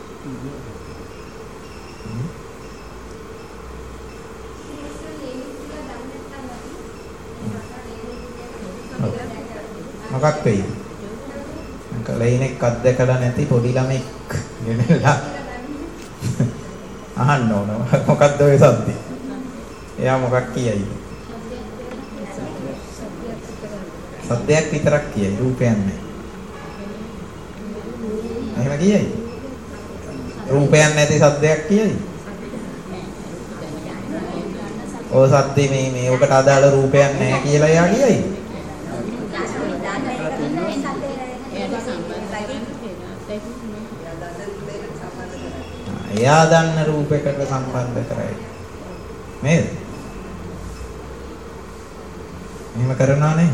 මොකක් වෙයි? ලයිනෙක් අත්දැකලා නැති පොඩි ළමෙක් ගෙනලා අහන්න ඕන මොකක්ද ඔය සද්ද? එයා මොකක් කියයිද? සද්දයක් විතරක් කියයි රූපයක් නැහැ. එහෙම කියයි. රූපයක් නැති සද්දයක් කියයි. ඔය සද්දේ මේ ඔකට අදාළ රූපයක් නැහැ කියලා එයා කියයි. එයා දන්න රූපයකට සම්බන්ධ කරයි. නේද? එහෙම කරනවා නේ.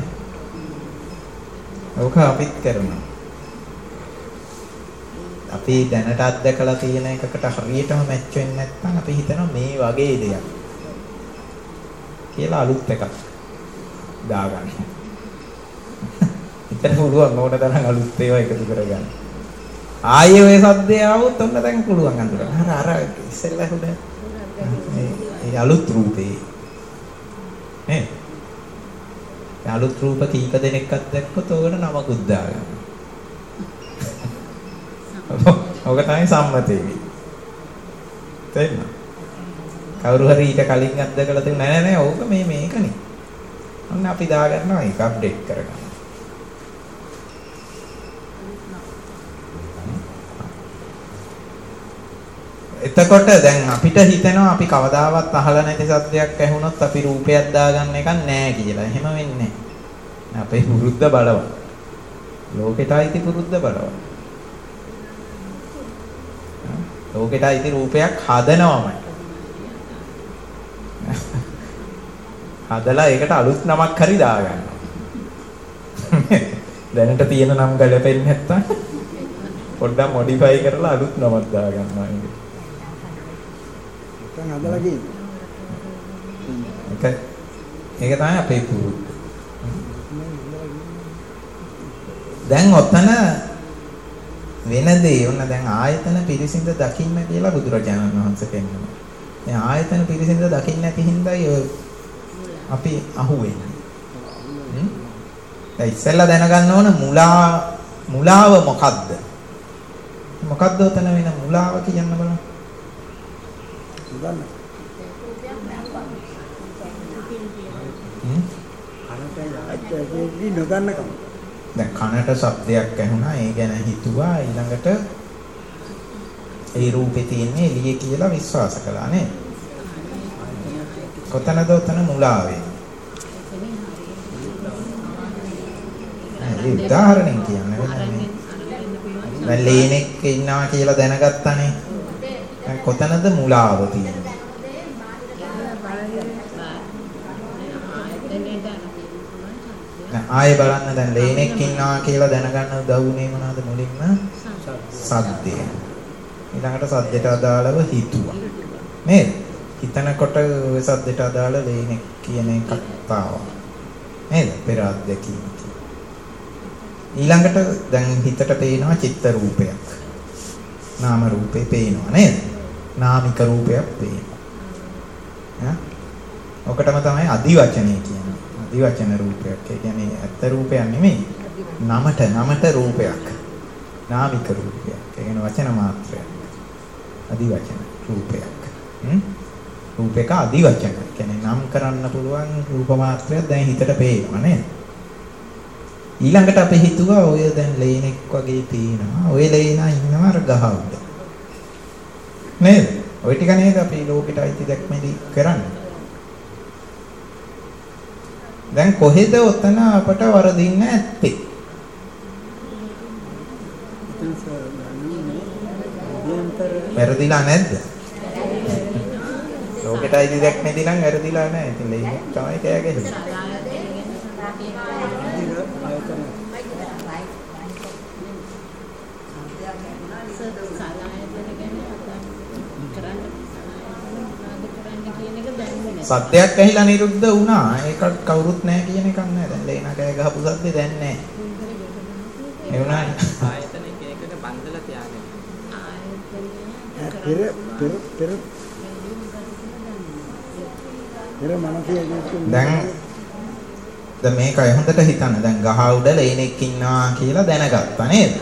ඔක අපිත් කරනවා. අපි දැනට අත්දකලා තියෙන එකකට හරියටම මැච් වෙන්නේ නැත්නම් අපි හිතනවා මේ වගේ දෙයක් කියලා අලුත් එකක් දාගන්න. හිතන්න පුළුවන් ඕන තරම් අලුත් ඒවා එකතු කරගන්න. ආයේ ඔය සද්දේ ආවොත් ඔන්න දැන් පුළුවන් අඳුරන්න. අර ඉස්සෙල්ලා හුද මේ අලුත් රූපේ නේ. අලුත් රූප කීප දෙනෙක්වත් දැක්කොත් ඕකට නමකුත් දාගන්න. ඔක තමයි සම්මතේ. තේරෙනවද? කවුරු හරි ඊට කලින් අත්දකලා තියෙන නෑ ඕක මේකනේ. ඔන්න අපි දාගන්නවා ඒක අප්ඩේට් කරගන්න. එතකොට දැන් අපිට හිතෙනවා අපි කවදාවත් අහලා නැති සද්දයක් ඇහුනොත් අපි රූපයක් දාගන්න එකක් නෑ කියලා. එහෙම වෙන්නේ නෑ. අපේ පුරුද්ද බලවත්. ලෝකෙට අයිති පුරුද්ද බලවත්. ලෝකෙට අයිති රූපයක් හදනවමයි. හදලා ඒකට අලුත් නමක් හරි දාගන්නවා. දැනට තියෙන නම් ගැලපෙන්නේ නැත්තම් පොඩ්ඩක් මොඩිෆයි කරලා අලුත් නමක් දාගන්නවා. ඒක තමයි අපේ පුරුද්ද. දැන් ඔතන වෙන දේ ඔන්න දැන් ආයතන පිරිසිඳ දකින්න කියලා බුදුරජාණන් වහන්සේ පෙන්නනවා. මේ ආයතන පිරිසිඳ දකින්න නැති හින්දායි අපි අහුවෙන්නේ. දැන් ඉස්සෙල්ලා දැනගන්න ඕන මුලාව මොකද්ද? මොකද්ද ඔතන වෙන මුලාව කියන්න බලන්න. දැන් කනට ශබ්දයක් ඇහුණා ඒ ගැන හිතුවා ඊළඟට ඒ රූපේ තියෙන්නේ එළියේ කියලා විශ්වාස කළා නේ. කොතනද ඔතන මුලාව වෙන්නේ? ඒ උදාහරණයක් කියන්නේ දැන් ලේනෙක් ඉන්නවා කියලා දැනගත්තානේ. දැන් කොතනද මුලාව තියෙන්නේ? ආයෙ බලන්න දැන් ලේනෙක් ඉන්නවා කියලා දැනගන්න උදව්නේ මොනවද මුලින්ම? සද්දය. ඊළඟට සද්දයට අදාළව හිතුවා. නේද? හිතනකොට ඔය සද්දයට අදාළ ලේනෙක් කියන එකක් ආවා. නේද? පෙර අත්දැකීම. ඊළඟට දැන් හිතට පේනවා චිත්ත රූපයක්. නාම රූපේ පේනවා නේද? නාමික රූපයක් පේනවා. ඔකටම තමයි අදිවචනය කියන්නේ. අදිවචන රූපයක්. ඒ කියන්නේ ඇත්ත රූපයක් නෙමෙයි. නමට රූපයක්. නාමික රූපයක්. ඒ කියන්නේ වචන මාත්‍රයක්. අදිවචන රූපයක්. රූපයක අදිවචන. කියන්නේ නම් කරන්න පුළුවන් රූප මාත්‍රයක් දැන් හිතට පේනවා නේද? ඊළඟට අපි හිතුවා ඔය දැන් ලේනෙක් වගේ පේනවා. ඔය ලේනා ඉන්නවා අර ගහ උඩ. නේද? ඔය ටික නේද අපි ලෝකෙට අයිති දැක්මේදී කරන්නේ. දැන් කොහෙද ඔතන අපට වරදින්න ඇත්තේ? වැරදිලා නැද්ද? ලෝකෙට අයිති දැක්මේදී නම් වැරදිලා නැහැ. ඉතින් ලේනෙක් තමයි කෑ ගැහුවේ. සත්‍යයක් ඇහිලා නිරුද්ධ වුණා. ඒක කවුරුත් නැහැ කියන එකක් නෑ. දැන් ලේනා කෑ ගහපු සද්දේ දැන් නෑ. ඒ වුණානේ. ආයතන එකකට බන්දලා තියාගෙන. දැන් මේකයි හොඳට හිතන්න. දැන් ගහ උඩ ලේනෙක් ඉන්නවා කියලා දැනගත්තා නේද?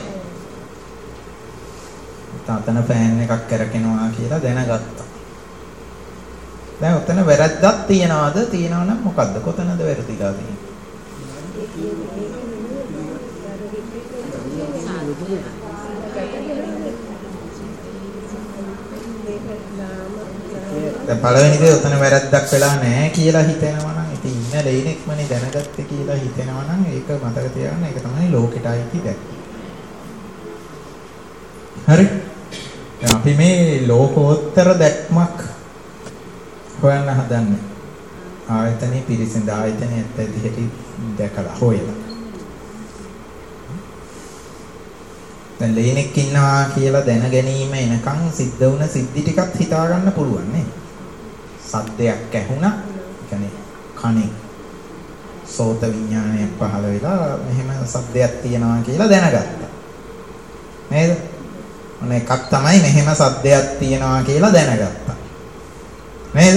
තාතන ෆෑන් එකක් කරකිනවා කියලා දැනගත්තා. දැන් උතන වැරද්දක් තියනවාද? තියනවා නම් මොකද්ද? කොතනද වැරදිලා තියෙන්නේ? දැන් පළවෙනි දේ උතන වැරද්දක් වෙලා නැහැ කියලා හිතෙනවා නම් ඉතින් ඉන්න ලේනෙක්මනේ දැනගත්තේ කියලා හිතෙනවා නම් ඒක මතක තියාගන්න. ඒක තමයි ලෝකෙට අයිති දැක්ම. හරි. දැන් අපි මේ ලෝකෝත්තර දැක්මක් හොයන්න හදන්නේ. ආයතනේ පිරිසිඳ ආයතනේ ඇත්ත ඇති දැකලා හොයලා. දැන් ලේනෙක් ඉන්නවා කියලා දැන ගැනීම එනකන් සිද්ධ වුණ සිද්ධි ටිකක් හිතා ගන්න පුළුවන් නේ. සද්දයක් ඇහුණා. කියන්නේ කනේ සෝත විඥානයක් පහළ වෙලා මෙහෙම සද්දයක් තියෙනවා කියලා දැනගත්තා. නේද? ඔන්න එකක් තමයි මෙහෙම සද්දයක් තියෙනවා කියලා දැනගත්තා. නේද?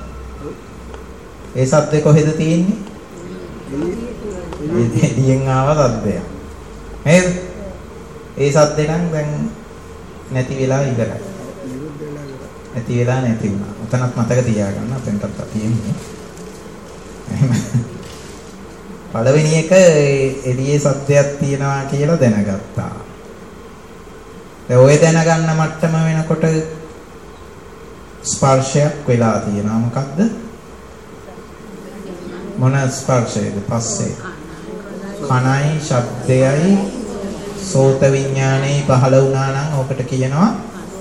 ඒ සද්දේ කොහෙද තියෙන්නේ? එළියෙන් ආව සද්දයක්. නේද? ඒ සද්දේ නම් දැන් නැති වෙලා ඉවරයි. නැති වෙලා නැති වුණා. උතනත් මතක තියාගන්න. අතෙන්ටත් අපි එන්නේ. පළවෙනි එක එළියේ සද්දයක් තියෙනවා කියලා දැනගත්තා. දැන් ඔය දැනගන්න මට්ටම වෙනකොට ස්පර්ශයක් වෙලා තියෙනවා. මොකක්ද? මොන ස්පර්ශයද? පස්සේ කනයි ශබ්දයයි සෝත විඥානේ පහළ වුණා නම් ඔකට කියනවා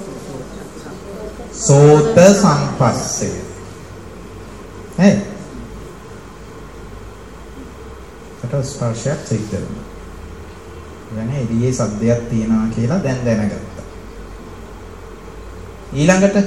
සෝත සම්පස්සය. හරි. ඒකට ස්පර්ශයක් සිද්ධ වෙනවා. يعني එළියේ සද්දයක් තියෙනවා කියලා දැන් දැනගත්තා. ඊළඟට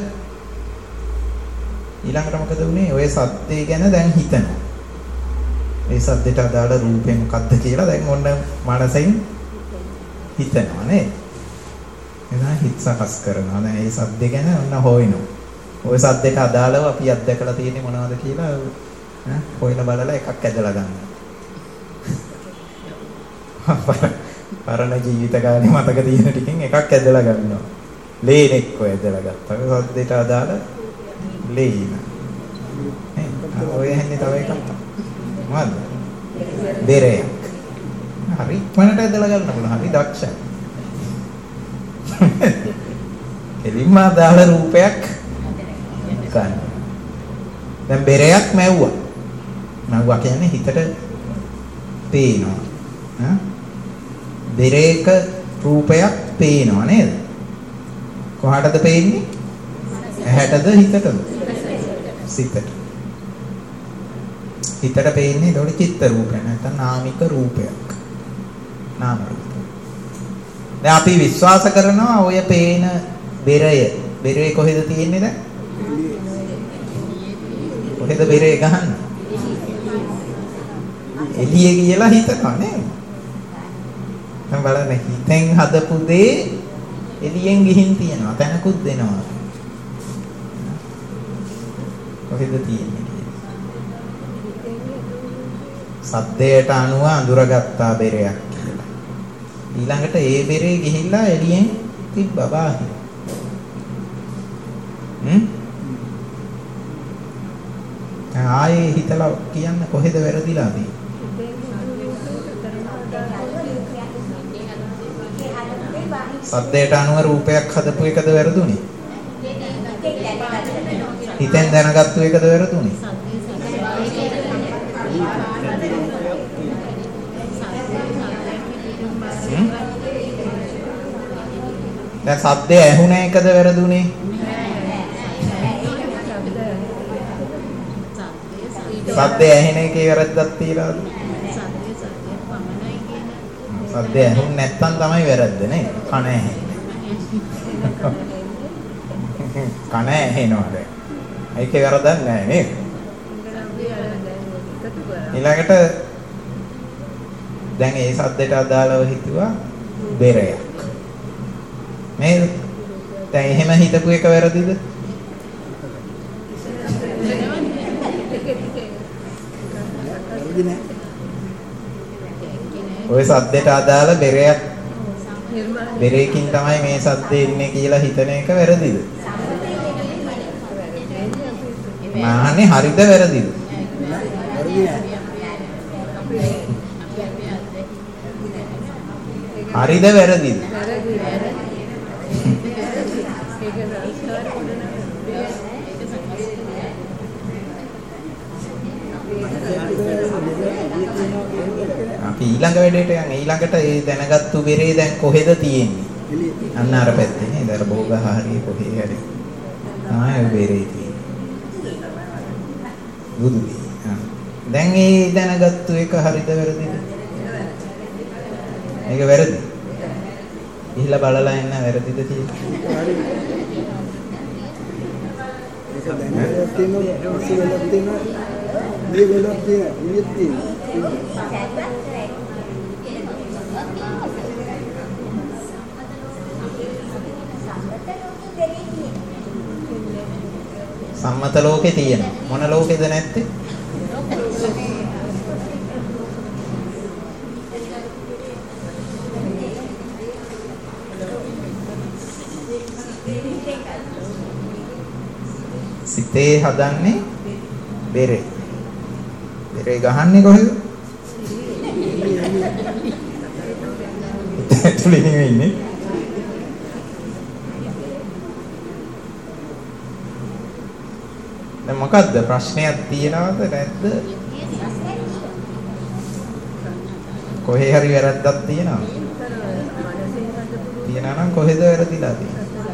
මොකද වුනේ? ඔය සද්දේ ගැන දැන් හිතනවා. ඒ සද්දේට අදාළ රූපේ මොකක්ද කියලා දැන් ඔන්න මනසෙන් හිතනවා නේද? එනවා හිත සකස් කරනවා. දැන් ඒ සද්දේ ගැන ඔන්න හොයනවා. ওই සද්දේට අදාළව අපි අත්දැකලා තියෙන්නේ මොනවද කියලා හොයලා බලලා එකක් ඇදලා ගන්නවා. පරණ ජීවිත කාලේ මතක තියෙන ටිකෙන් එකක් ඇදලා ගන්නවා. ලේනෙක් ඔය ඇදලා ගත්තා. ඒ සද්දේට අදාළ ලේන. ඔය හැන්නේ තව එකක්. මොකද්ද? බෙරයක්. හරි මනට ඇදලා ගන්න පුළුවන්. හරි දක්ෂයි. එලින්ම අදාළ රූපයක් ගන්න. දැන් බෙරයක් මැව්වා. මැව්වා කියන්නේ හිතට පේනවා. බෙරේක රූපයක් පේනවා නේද? කොහාටද පේන්නේ? ඇහැටද හිතටද? සිතට. හිතට පේන්නේ ඒතකොට චිත්ත රූපයක් නැත්නම් නාමික රූපයක්. නාම රූප. දැන් අපි විශ්වාස කරනවා ඔය පේන බෙරේ කොහෙද තියෙන්නේ දැන්? කොහෙද බෙරේ ගහන්නේ? එළියේ කියලා හිතනවා නේද? දැන් බලන්න හිතෙන් හදපු දේ එළියෙන් ගිහින් තියෙනවා. තැනකුත් දෙනවා. කොහෙද තියෙන්නේ? සද්දයට අනුව අඳුරගත්තා බෙරයක් කියලා. ඊළඟට ඒ බෙරේ ගිහිල්ලා එළියෙන් තිබ්බා බාහිර. ආයේ හිතලා කියන්න කොහෙද වැරදිලා තියෙන්නේ? සද්දයට අනුව රූපයක් හදපු එකද වැරදුනේ? හිතෙන් දැනගත්තු එකද වැරදුනේ? දැන් සද්දය ඇහුණ එකද වැරදුනේ? සද්දය ඇහෙන එකේ වැරද්දක් තියලාද? සද්දය ඇහුන්නේ නැත්තම් තමයි වැරද්ද නේ. කන ඇහෙන්නේ. කන ඇහෙනවා දැන්. ඒකේ වැරද්දක් නැහැ නේද? ඊළඟට දැන් ඒ සද්දයට අදාළව හිතුවා බෙරයක්. නේද? දැන් එහෙම හිතපු එක වැරදිද? ඔය සද්දයට අදාළ බෙරයක් බෙරයකින් තමයි මේ සද්දේ ඉන්නේ කියලා හිතන එක වැරදිද? මාන්නේ හරිද වැරදිද? හරිද වැරදිද? අපි ඊළඟ වැඩේට යන්නේ. ඊළඟට ඒ දැනගත්තු බෙරේ දැන් කොහෙද තියෙන්නේ? අන්න අර පැත්තේ නේද? අර බෝගහ හරිය කොහේ හරි. ආයෙ බෙරේ තියෙන්නේ. බුදු. දැන් ඒ දැනගත්තු එක හරිද වැරදිද? ඒක වැරදි. ඉහිලා බලලා ඉන්න වැරදිද කියලා. සම්මත ලෝකේ තියෙන මොන ලෝකෙද නැත්තේ? සිතේ හදන්නේ බෙරේ. බෙරේ ගහන්නේ කොහෙද? ඇතුලේ ඉන්නේ. දැන් මොකද්ද ප්‍රශ්නයක් තියනවද නැද්ද? කොහේ හරි වැරද්දක් තියනවද? තියනවා නම් කොහෙද වැරදිලා තියෙන්නේ?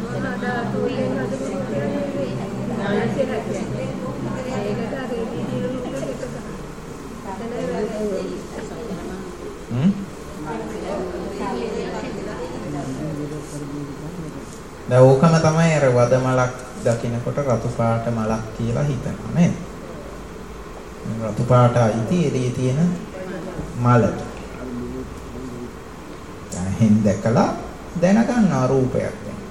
දැන් ඕකම තමයි අර වද මලක් දකින්නකොට රතු පාට මලක් කියලා හිතනවා නේද? රතු පාට අයිති එළියේ තියෙන මලට. දැන් දැකලා දැනගන්නවා රූපයක්.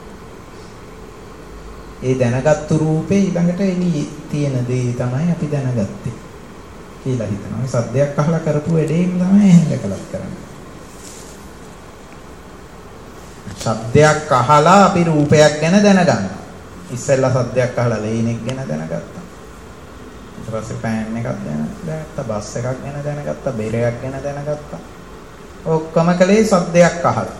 ඒ දැනගත්තු රූපේ ඊළඟට එළියේ තියෙන දේ තමයි අපි දැනගත්තේ කියලා හිතනවා. මේ සද්දයක් අහලා කරපු වැඩේම තමයි එහෙන් දැකලා කරන්නේ. ශබ්දයක් අහලා අපි රූපයක් ගැන දැනගන්නවා. ඉස්සෙල්ලා සද්දයක් අහලා ලේනෙක් ගැන දැනගත්තා. ඊට පස්සේ ෆෑන් එකක් දැනගත්තා, බස් එකක් ගැන දැනගත්තා, බෙරයක් ගැන දැනගත්තා. ඔක්කොම කලේ සද්දයක් අහලා.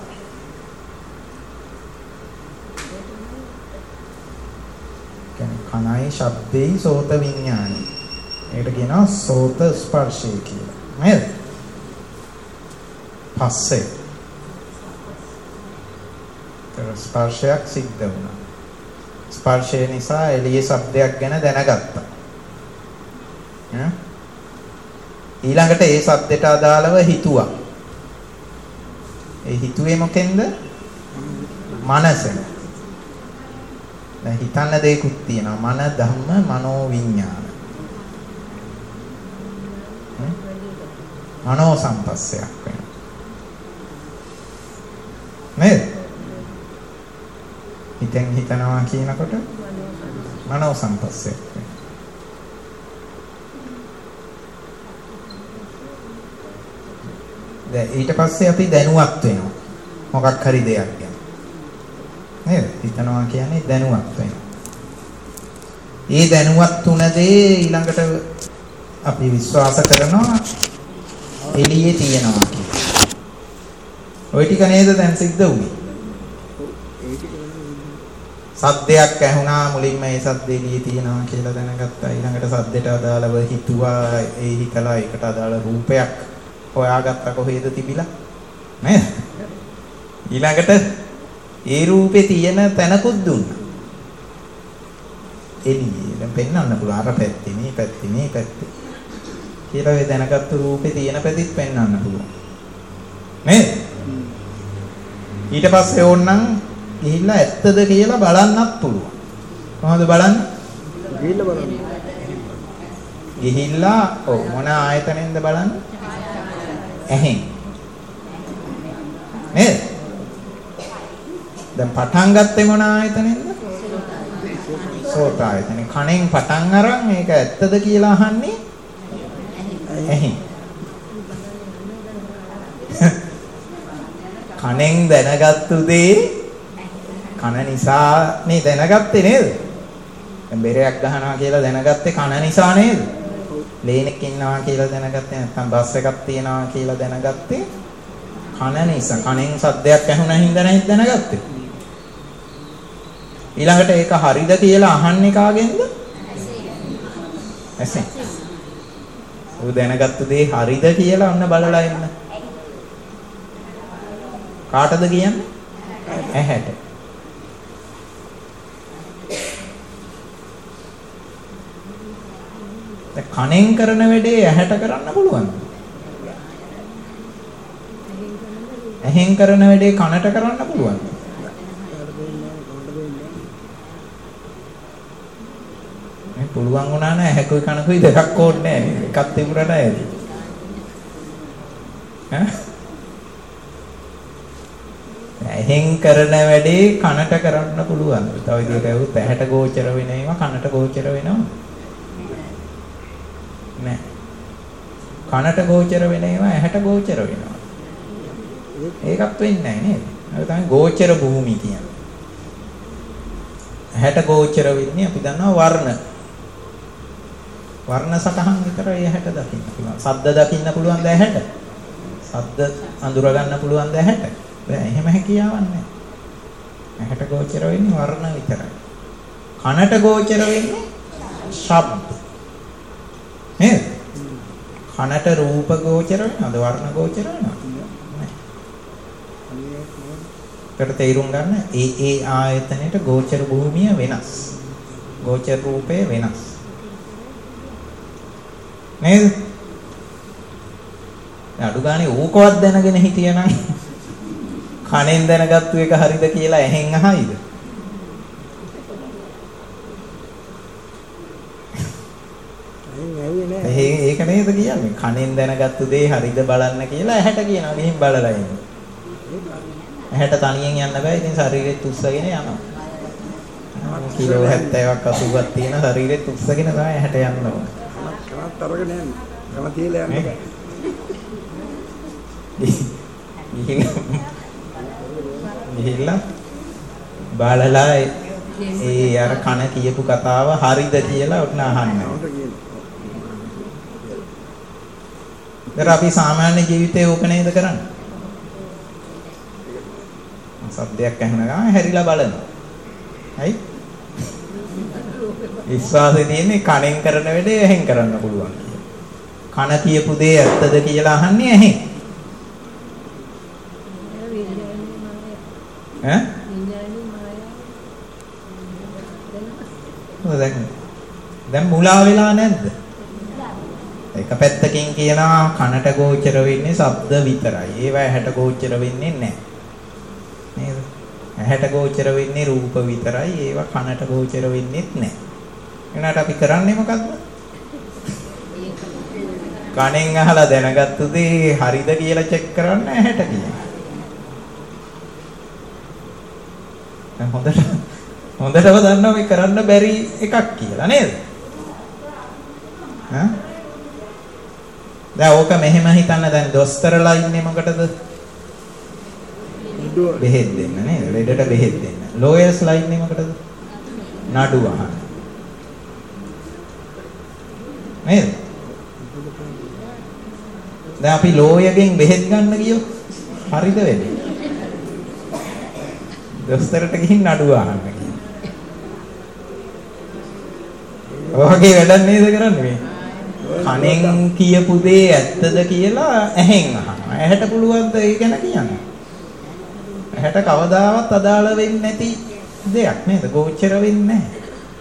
කනයි ශබ්දේ සෝත විඥානයි. ඒකට කියනවා සෝත ස්පර්ශය කියලා. නේද? පස්සේ ස්පර්ශයක් සිද්ධ වුණා. ස්පර්ශය නිසා එළියේ ශබ්දයක් ගැන දැනගත්තා. ඊළඟට ඒ ශබ්දයට අදාළව හිතුවා. ඒ හිතුවේ මොකෙන්ද? මනසෙන්. දැන් හිතන්න දෙයක්ත් තියෙනවා. මන ධම්ම මනෝ විඥාන. මනෝ සම්පස්සයක් වෙනවා. නේද? හිතෙන් හිතනවා කියනකොට මනෝ සම්පස්සයක් වෙනවා. දැන් ඊට පස්සේ අපි දැනුවත් වෙනවා. මොකක් හරි දෙයක් ගැන. නේද? හිතනවා කියන්නේ දැනුවත් වෙනවා. ඒ දැනුවත් තුන දේ ඊළඟට අපි විශ්වාස කරනවා එළියේ තියෙනවා කියලා. ওই ටික නේද දැන් සිද්ධ වුනේ? සද්දයක් ඇහුණා මුලින්ම ඒ සද්දේ දී තියෙනවා කියලා දැනගත්තා. ඊළඟට සද්දෙට අදාළව හිතුවා ඒ හිතලා ඒකට අදාළ රූපයක් හොයාගත්තා කොහෙද තිබිලා නේද? ඊළඟට ඒ රූපේ තියෙන තැනකුත් දුන්නා. එළියේ දැන් පෙන්වන්න පුළුවන් අර පැත්තේ මේ පැත්තේ මේ පැත්තේ කියලා ඒ දැනගත්තු රූපේ තියෙන පැතිත් පෙන්වන්න පුළුවන් නේද? ඊට පස්සේ ඕනනම් ගිහිල්ලා ඇත්තද කියලා බලන්නත් පුළුවන්. කොහොමද බලන්නේ? ගිහිල්ලා බලන්න. ගිහිල්ලා ඔව් මොන ආයතනෙන්ද බලන්නේ? ඇහෙන්. නේද? දැන් පටන් ගත්තේ මොන ආයතනෙන්ද? සෝත ආයතනෙ. කණෙන් පටන් අරන් මේක ඇත්තද කියලා අහන්නේ ඇහෙන්. කණෙන් දැනගත්තු දේ කන නිසා නේ දැනගත්තේ නේද? දැන් බෙරයක් ගහනවා කියලා දැනගත්තේ කන නිසා නේද? ලේනෙක් ඉන්නවා කියලා දැනගත්තේ නැත්නම් බස් එකක් තියනවා කියලා දැනගත්තේ කන නිසා. කනෙන් සද්දයක් ඇහුණා හින්දා නේද දැනගත්තේ? ඊළඟට ඒක හරිද කියලා අහන්නේ කාගෙන්ද? ඇසෙන්. ਉਹ දැනගත්තු දේ හරිද කියලා ඔන්න බලලා ඉන්න. කාටද කියන්නේ? ඇහැට. දැන් කනෙන් කරන වැඩේ ඇහැට කරන්න පුළුවන්ද? ඇහෙන් කරන වැඩේ කනට කරන්න පුළුවන්ද? මේ පුළුවන් වුණා නෑ ඇහැකුයි කනකුයි දෙකක් ඕනේ නෑ එකක් තිබුණා නෑ ඈ ඇහෙන් කරන වැඩේ කනට කරන්න පුළුවන්. තව විදිහට ඇහුවොත් ඇහැට ගෝචර වෙන ඒවා කනට ගෝචර වෙනවද? නෑ. කනට ගෝචර වෙන ඒවා ඇහැට ගෝචර වෙනවා. ඒකත් වෙන්නේ නෑ නේද? ඒක තමයි ගෝචර භූමි කියන්නේ. ඇහැට ගෝචර වෙන්නේ අපි දන්නවා වර්ණ. වර්ණ සටහන් විතරයි ඇහැට දකින්න පුළුවන්. ශබ්ද දකින්න පුළුවන් ද ඇහැට? ශබ්ද අඳුර ගන්න පුළුවන් ද ඇහැට? බෑ එහෙම හැකියාවක් නැහැ. ඇහැට ගෝචර වෙන්නේ වර්ණ විතරයි. කනට ගෝචර වෙන්නේ ශබ්ද. නේද? කනට රූප ගෝචර වෙනවද? වර්ණ ගෝචර වෙනවද? නැහැ. ඒකට තේරුම් ගන්න ඒ ආයතනෙට ගෝචර භූමිය වෙනස්. ගෝචර රූපය වෙනස්. නේද? අඩු ගානේ ඕකවත් දැනගෙන හිටියනම් කනෙන් දැනගත්තු එක හරිද කියලා ඇහෙන් අහයිද? ඒක නේද කියන්නේ? කනෙන් දැනගත්තු දේ හරිද බලන්න කියලා ඇහැට කියනවා ගිහින් බලලා එන්න. ඇහැට තනියෙන් යන්න බෑ. ඉතින් ශරීරෙත් උස්සගෙන යනවා. කිලෝ 70ක් 80ක් තියෙන ශරීරෙත් උස්සගෙන තමයි ඇහැට යන්න ඕන. කනත් අරගෙන යන්න. කන තියලා යන්න බෑ. ගිහිල්ලා බලලා ඒ අර කන කියපු කතාව හරිද කියලා ඔන්න අහන්න. දැන් අපි සාමාන්‍ය ජීවිතේ ඕක නේද කරන්නේ? සද්දයක් ඇහෙන ගමන් හැරිලා බලනවා. හරි? විශ්වාසය තියෙන්නේ කනෙන් කරන වැඩේ ඇහෙන් කරන්න පුළුවන් කියලා. කන කියපු දේ ඇත්තද කියලා අහන්නේ ඇහෙන්. ඈ? දැන් මුලා වෙලා නැද්ද? එක පැත්තකින් කියනවා කනට ගෝචර වෙන්නේ ශබ්ද විතරයි. ඒවා ඇහැට ගෝචර වෙන්නේ නැහැ. නේද? ඇහැට ගෝචර වෙන්නේ රූප විතරයි. ඒවා කනට ගෝචර වෙන්නේත් නැහැ. එනකට අපි කරන්නේ මොකද්ද? කනෙන් අහලා දැනගත්තු දේ හරිද කියලා චෙක් කරන්න ඇහැට කියනවා. දැන් හොඳටම දන්නවා මේ කරන්න බැරි එකක් කියලා නේද? ඈ? දැන් ඕක මෙහෙම හිතන්න දැන් දොස්තරලා ඉන්නේ මොකටද? බෙහෙත් දෙන්න නේද? ලෙඩට බෙහෙත් දෙන්න. ලෝයර්ස්ලා ඉන්නේ මොකටද? නඩු අහන්න. නේද? දැන් අපි ලෝයගෙන් බෙහෙත් ගන්න ගියොත් හරිද වෙන්නේ? දොස්තරට ගිහින් නඩුව අහන්න කියලා. ඔයගේ වැඩක් නේද කරන්නේ මේ? කනෙන් කියපු දේ ඇත්තද කියලා ඇහෙන් අහනවා. ඇහැට පුළුවන් ද ඒක ගැන කියන්න? ඇහැට කවදාවත් අදාළ වෙන්නේ නැති දෙයක් නේද? ගෝචර වෙන්නේ නැහැ.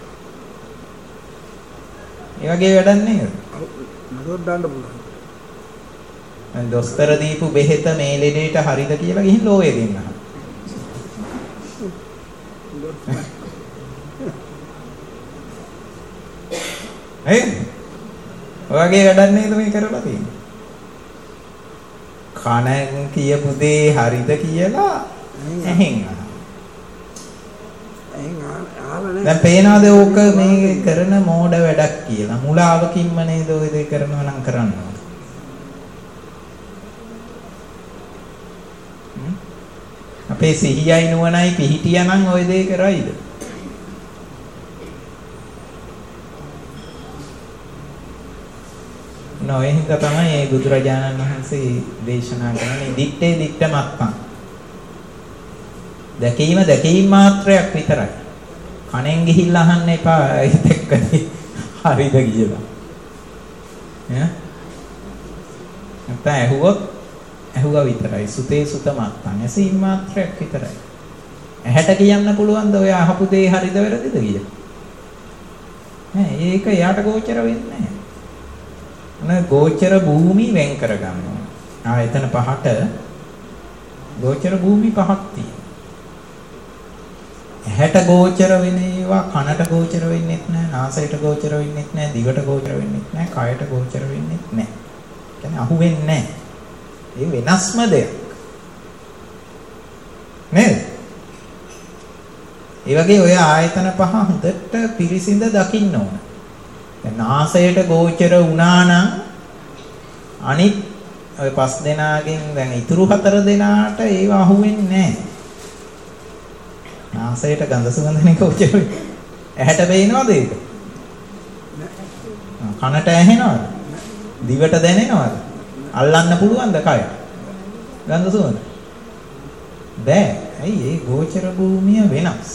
ඒ වගේ වැඩක් නේද? නඩුවක් දාන්න පුළුවන්. දැන් දොස්තර දීපු බෙහෙත මේ ලෙඩේට හරිද කියලා ගිහින් ලෝයේ දෙන්නා. ඔයගේ වැඩක් නේද මේ කරලා තියෙන්නේ? කනෙන් කියපු දේ හරිද කියලා ඇහෙන් අහනවා. දැන් පේනවාද ඕක මේ කරන මෝඩ වැඩක් කියලා? මුලාවකින්ම නේද ඔය දේ කරනවා නම් කරන්නේ. අපේ සිහියයි නුවණයි පිහිටියා නම් ওই දේ කරයිද? නෝ එහෙනම් තමයි මේ බුදුරජාණන් වහන්සේ දේශනා කරන්නේ දිත්තේ දිත්ත මත්තං. දැකීම දැකීම මාත්‍රයක් විතරයි. කණෙන් ගිහිල්ලා අහන්න එපා ඒත් එක්කනේ හරිද කියලා. නැත්නම් ඇහුවා විතරයි. සුතේ සුත මත්තං. ඇසීම මාත්‍රයක් විතරයි. ඇහැට කියන්න පුළුවන් ද ඔය අහපු දේ හරිද වැරදිද කියලා? නෑ ඒක එයාට ගෝචර වෙන්නේ නෑ. ගෝචර භූමි වෙන් කර ගන්නවා. එතන පහට ගෝචර භූමි පහක් තියෙනවා. ඇහැට ගෝචර වෙන ඒවා කනට ගෝචර වෙන්නේ නැහැ, නාසයට ගෝචර වෙන්නේ නැහැ, දිවට ගෝචර වෙන්නේ නැහැ, කයට ගෝචර වෙන්නේ නැහැ. කියන්නේ අහු වෙන්නේ නැහැ. ඒ වෙනස්ම දෙයක්. නේද? ඒ වගේ ඔය ආයතන පහ හොඳට පිරිසිඳ දකින්න ඕන. දැන් නාසයට ගෝචර වුණා නම් අනිත් ඔය 5 දෙනාගෙන් දැන් ඉතුරු 4 දෙනාට ඒව අහුවෙන්නේ නැහැ. නාසයට ගඳ සුවඳනේ ගෝචර වෙන්නේ. ඇහැට පේනවද ඒක? කනට ඇහෙනවද? දිවට දැනෙනවද? අල්ලන්න පුළුවන්ද කය? ගඳ සුවඳ? බෑ. ඇයි ඒ ගෝචර භූමිය වෙනස්.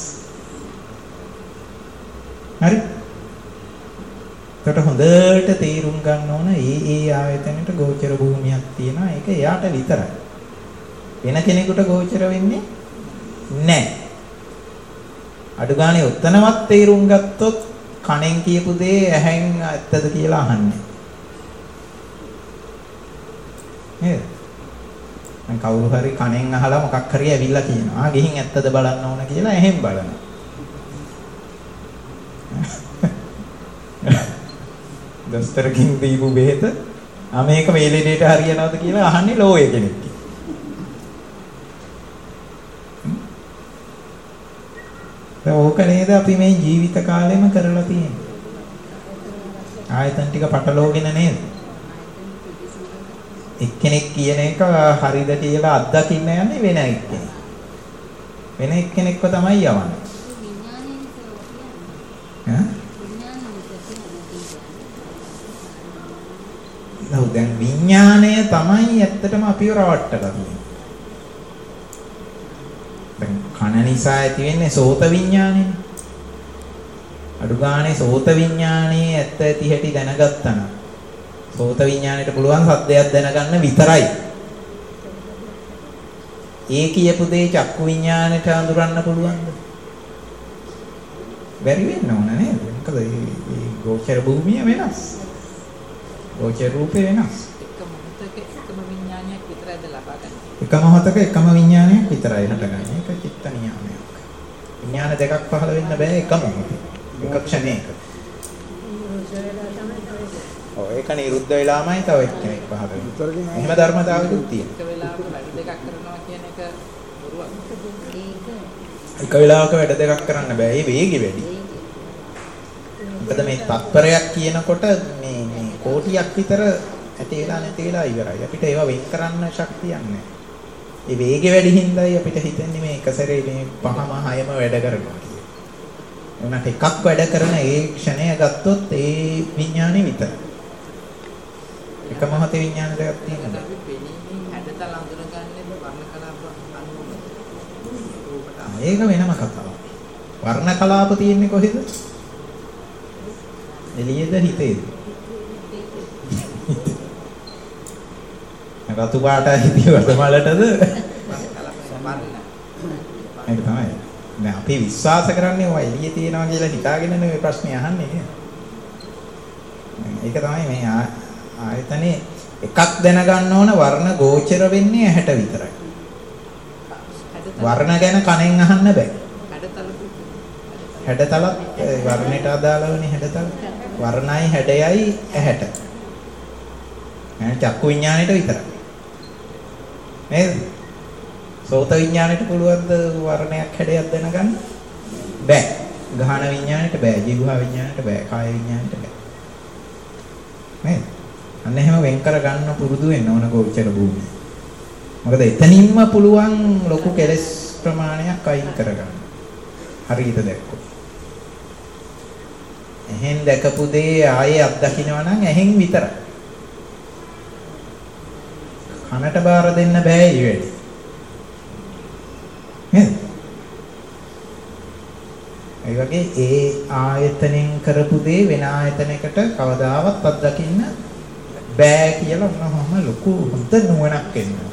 හරි? ඒකට හොඳට තේරුම් ගන්න ඕන ඒ ආයතනෙට ගෝචර භූමියක් තියෙනවා. ඒක එයාට විතරයි. වෙන කෙනෙකුට ගෝචර වෙන්නේ නැහැ. අඩු ගානේ උත්තනවත් තේරුම් ගත්තොත් කණෙන් කියපු දේ ඇහෙන් ඇත්තද කියලා අහන්නේ. නේද? දැන් කවුරු හරි කණෙන් අහලා මොකක් හරි ඇවිල්ලා කියනවා. ගිහින් ඇත්තද බලන්න ඕන කියලා ඇහෙන් බලනවා. දොස්තරකින් දීපු බෙහෙත මේක මේ ලෙඩේට හරියනවද කියලා අහන්නේ ලෝයේ කෙනෙක්. ඕක නේද අපි මේ ජීවිත කාලෙම කරලා තියෙන්නේ. ආයතන ටික පටලෝගෙන නේද? එක්කෙනෙක් කියන එක හරිද කියලා අත්දකින්න යන්නේ වෙන එක්කෙනෙක්. වෙන එක්කෙනෙක්ව තමයි යවන්නේ. දැන් විඥාණය තමයි ඇත්තටම අපිව රවට්ටලා තියෙන්නේ. දැන් කන නිසා ඇති වෙන්නේ සෝත විඥාණයනේ. අඩු ගානේ සෝත විඥාණයේ ඇත්ත ඇති හැටි දැනගත්තා නම් සෝත විඥාණයට පුළුවන් සද්දයක් දැනගන්න විතරයි. ඒ කියපු දේ චක්කු විඥාණයට අඳුරන්න පුළුවන්ද? බැරි වෙන්න ඕන නේද? මොකද මේ ගෝචර භූමිය වෙනස්. ගෝචර රූපේ වෙනස්. එක මොහොතක එකම විඥානයක් විතරයිද ලබා ගන්න. එක මොහොතක එකම විඥානයක් විතරයි හටගන්නේ. ඒක චිත්ත නියාමයක්. විඥාන දෙකක් පහළ වෙන්න බෑ එක මොහොතේ. එක ක්ෂණයක. ඒක නිරුද්ධ වෙලාමයි තව එක්කෙනෙක් පහළ වෙන්නේ. එහෙම ධර්මතාවයකුත් තියෙනවා. එක වෙලාවක වැඩ දෙකක් කරනවා කියන එක බොරුවක්. එක වෙලාවක වැඩ දෙකක් කරන්න බෑ. ඒ වේගෙ වැඩි. මොකද මේ තත්පරයක් කියනකොට මේ කෝටියක් විතර ඇති වෙලා නැති වෙලා ඉවරයි. අපිට ඒවා වෙන් කරන්න ශක්තියක් නැහැ. ඒ වේගෙ වැඩි හින්දායි අපිට හිතෙන්නේ මේ එක සැරේ මේ පහම හයම වැඩ කරනවා කියලා. එනක එකක් වැඩ කරන ඒ ක්ෂණය ගත්තොත් ඒ විඥානේ විතරයි. එක මොහොතේ විඥාන දෙකක් තියෙනවා. අපි පෙනීමෙන් හැඩතල අඳුරගන්නේ වර්ණ කලාප අනුව. ඒක වෙනම කතාවක්. වර්ණ කලාප තියෙන්නේ කොහෙද? එළියේද හිතේද? රතු පාටයි දිවද මලටද? ඒක තමයි. දැන් අපි විශ්වාස කරන්නේ ඔය එළියේ තියනවා කියලා හිතාගෙන නෙවෙයි ප්‍රශ්නේ අහන්නේ නේද? ඒක තමයි මේ ආයතනේ එකක් දැනගන්න ඕන වර්ණ ගෝචර වෙන්නේ ඇහැට විතරයි. වර්ණ ගැන කනෙන් අහන්න බෑ. හැඩතලත් වර්ණයට අදාළවනේ හැඩතල. වර්ණයි හැඩයයි ඇහැට. චක්කු විඥාණයට විතරයි. නේද? සෝත විඥාණයට පුළුවන්ද වර්ණයක් හැඩයක් දැනගන්න? බෑ. ගහන විඥාණයට බෑ. ජීවහා විඥාණයට බෑ. කාය විඥාණයට බෑ. නේද? අන්න එහෙම වෙන් කර ගන්න පුරුදු වෙන්න ඕන ගෝචර භූමිය. මොකද එතනින්ම පුළුවන් ලොකු කෙලස් ප්‍රමාණයක් අයින් කරගන්න. හරියට දැක්කොත්. එහෙන් දැකපු දේ ආයේ අත්දකින්නවා නම් එහෙන් විතරයි. කනට බාර දෙන්න බෑ ඊ වෙලෙ. නේද? ඒ වගේ ඒ ආයතනෙන් කරපු දේ වෙන ආයතනයකට කවදාවත් අත්දකින්න බෑ කියලා මොනවම ලොකු හොඳ නුවණක් එනවා.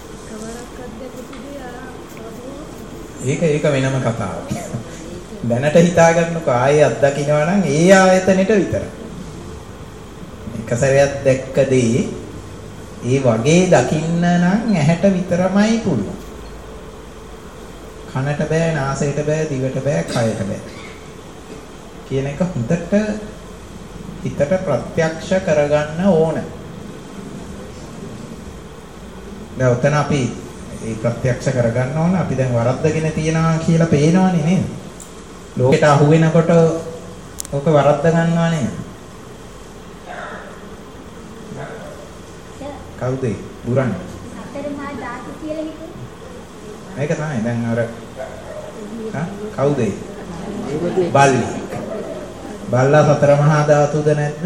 ඒක වෙනම කතාවක්. දැනට හිතා ගන්නකො ආයේ අත්දකින්නවා නම් ඒ ආයතනෙට විතරයි. එක සැරයක් දැක්ක දේ ඒ වගේ දකින්න නම් ඇහැට විතරමයි පුළුවන්. කනට බෑ, නාසයට බෑ, දිවට බෑ, කයට බෑ. කියන එක හොඳට හිතට ප්‍රත්‍යක්ෂ කරගන්න ඕන. දැන් උතන අපි ඒ ප්‍රත්‍යක්ෂ කරගන්න ඕන. අපි දැන් වරද්දගෙන තියනවා කියලා පේනවනේ නේද? ලෝකෙට අහු වෙනකොට ඕක වරද්ද ගන්නවා නේද? කවුද? බුරන්නේ. සතරමහා ධාතු කියලා හිතුවේ. මේක තමයි දැන් අර කවුද? බල්ලි. බල්ලා සතර මහා ධාතුද නැද්ද?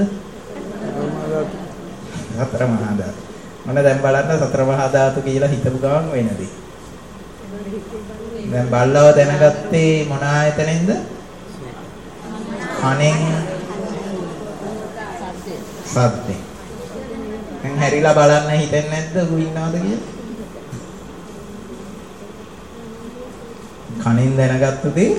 සතර මහා ධාතු. මොන දැන් බලන්න සතර මහා ධාතු කියලා හිතපු ගමන් වෙනදී. දැන් බල්ලව දැනගත්තේ මොන ආයතනෙන්ද? කනෙන් සද්දේ. දැන් හැරිලා බලන්න හිතෙන්නේ නැද්ද ඌ ඉන්නවද කියලා? කනෙන් දැනගත්තු දේ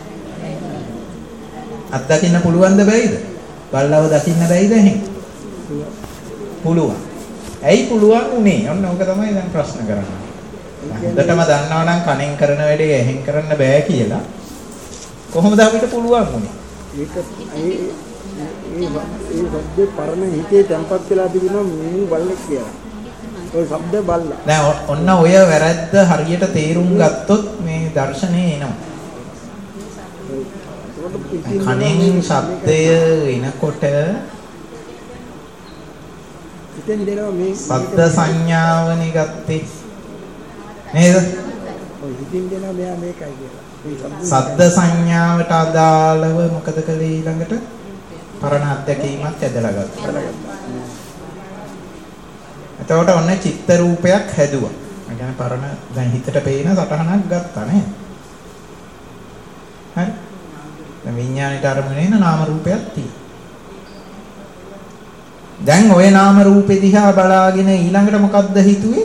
අත්දකින්න පුළුවන්ද බැයිද? බල්ලව දකින්න බැයිද එහෙන්? පුළුවන්. ඇයි පුළුවන් උනේ? ඔන්න ඕක තමයි දැන් ප්‍රශ්න කරන්නේ. හොඳටම දන්නවා නම් කනෙන් කරන වැඩේ එහෙන් කරන්න බෑ කියලා. කොහොමද අපිට පුළුවන් උනේ? ඒක ඒ શબ્දේ පරණ හිතේ තැම්පත් වෙලා තිබුණා මූ බල්ලෙක් කියලා. ඔය શબ્ද බල්ලා. දැන් ඔන්න ඔය වැරද්ද හරියට තේරුම් ගත්තොත් මේ දර්ශනේ එනවා. කනෙන් ශබ්දය එනකොට හිතෙන් දෙනවා මේ ශබ්ද සංඥාවනේ ගත්තේ නේද? ඔය හිතින් දෙනවා මෙයා මේකයි කියලා. ශබ්ද සංඥාවට අදාළව මොකද කළේ ඊළඟට? පරණ අත්දැකීමක් ඇදලා ගත්තා. එතකොට ඔන්න චිත්ත රූපයක් හැදුවා. ඒ කියන්නේ පරණ දැන් හිතට පේන සටහනක් ගත්තා නේද? හරි. දැන් විඥාණයට අරමුණේ න නාම රූපයක් තියෙනවා. දැන් ওই නාම රූපෙ දිහා බලාගෙන ඊළඟට මොකද්ද හිතුවේ?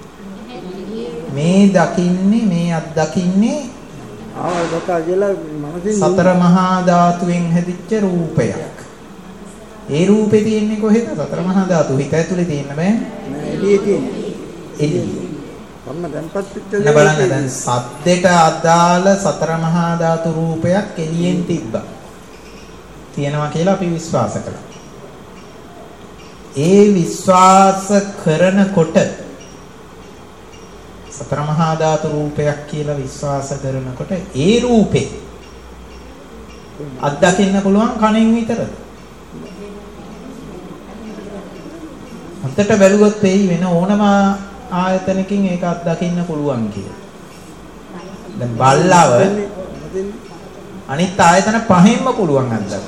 මේ දකින්නේ මේ අත්දකින්නේ ආවල්කා කියලා මනසින් සතර මහා ධාතුවෙන් හැදිච්ච රූපයක්. ඒ රූපේ තියෙන්නේ කොහෙද? සතර මහා ධාතු හිත ඇතුලේ තියෙන්න බෑ. එළියේ තියෙන්නේ. එළියේ. ඔන්න දැන්පත් පිට නෑ බලන්න දැන් සද්දෙට අදාළ සතර මහා ධාතු රූපයක් එළියෙන් තිබ්බා. තියෙනවා කියලා අපි විශ්වාස කළා. ඒ විශ්වාස කරනකොට සතර මහා ධාතු රූපයක් කියලා විශ්වාස කරනකොට ඒ රූපේ අත්දකින්න පුළුවන් කණෙන් විතරද? හොඳට බැලුවොත් එයි වෙන ඕනම ආයතනකින් ඒක අත්දකින්න පුළුවන් කියලා. දැන් බල්ලව අනිත් ආයතන පහෙන්ම පුළුවන් අත්දකින්න.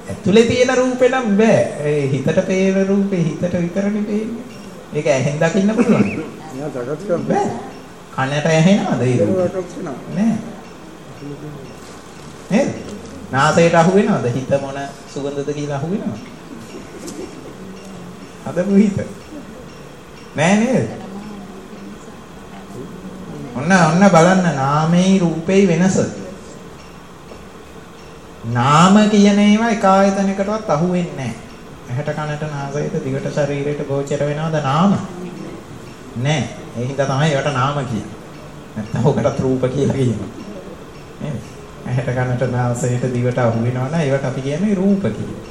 ඇතුලේ තියෙන රූපේ නම් බෑ. ඒ හිතට පේන රූපේ හිතට විතරනේ පේන්නේ. ඒක ඇහෙන් දකින්න පුළුවන්. නෑ දකත් කරන්න බෑ. කනට ඇහෙනවද ඒක? නෑ. නේද? නාසයට අහු වෙනවද? හිත මොන සුගඳද කියලා අහු වෙනවද? හදපු හිත. නෑ නේද? ඔන්න බලන්න නාමයේ රූපේ වෙනස. නාම කියන ඒවා එක ආයතනයකටවත් අහු වෙන්නේ නැහැ. ඇහැට කනට නාසයට දිවට ශරීරයට ගෝචර වෙනවද නාම? නැහැ. ඒ හින්දා තමයි ඒවට නාම කියන්නේ. නැත්නම් ඔකටත් රූප කියලා කියනවා. නේද? ඇහැට කනට නාසයට දිවට අහු වෙනවනම් ඒවට අපි කියන්නේ රූප කියලා.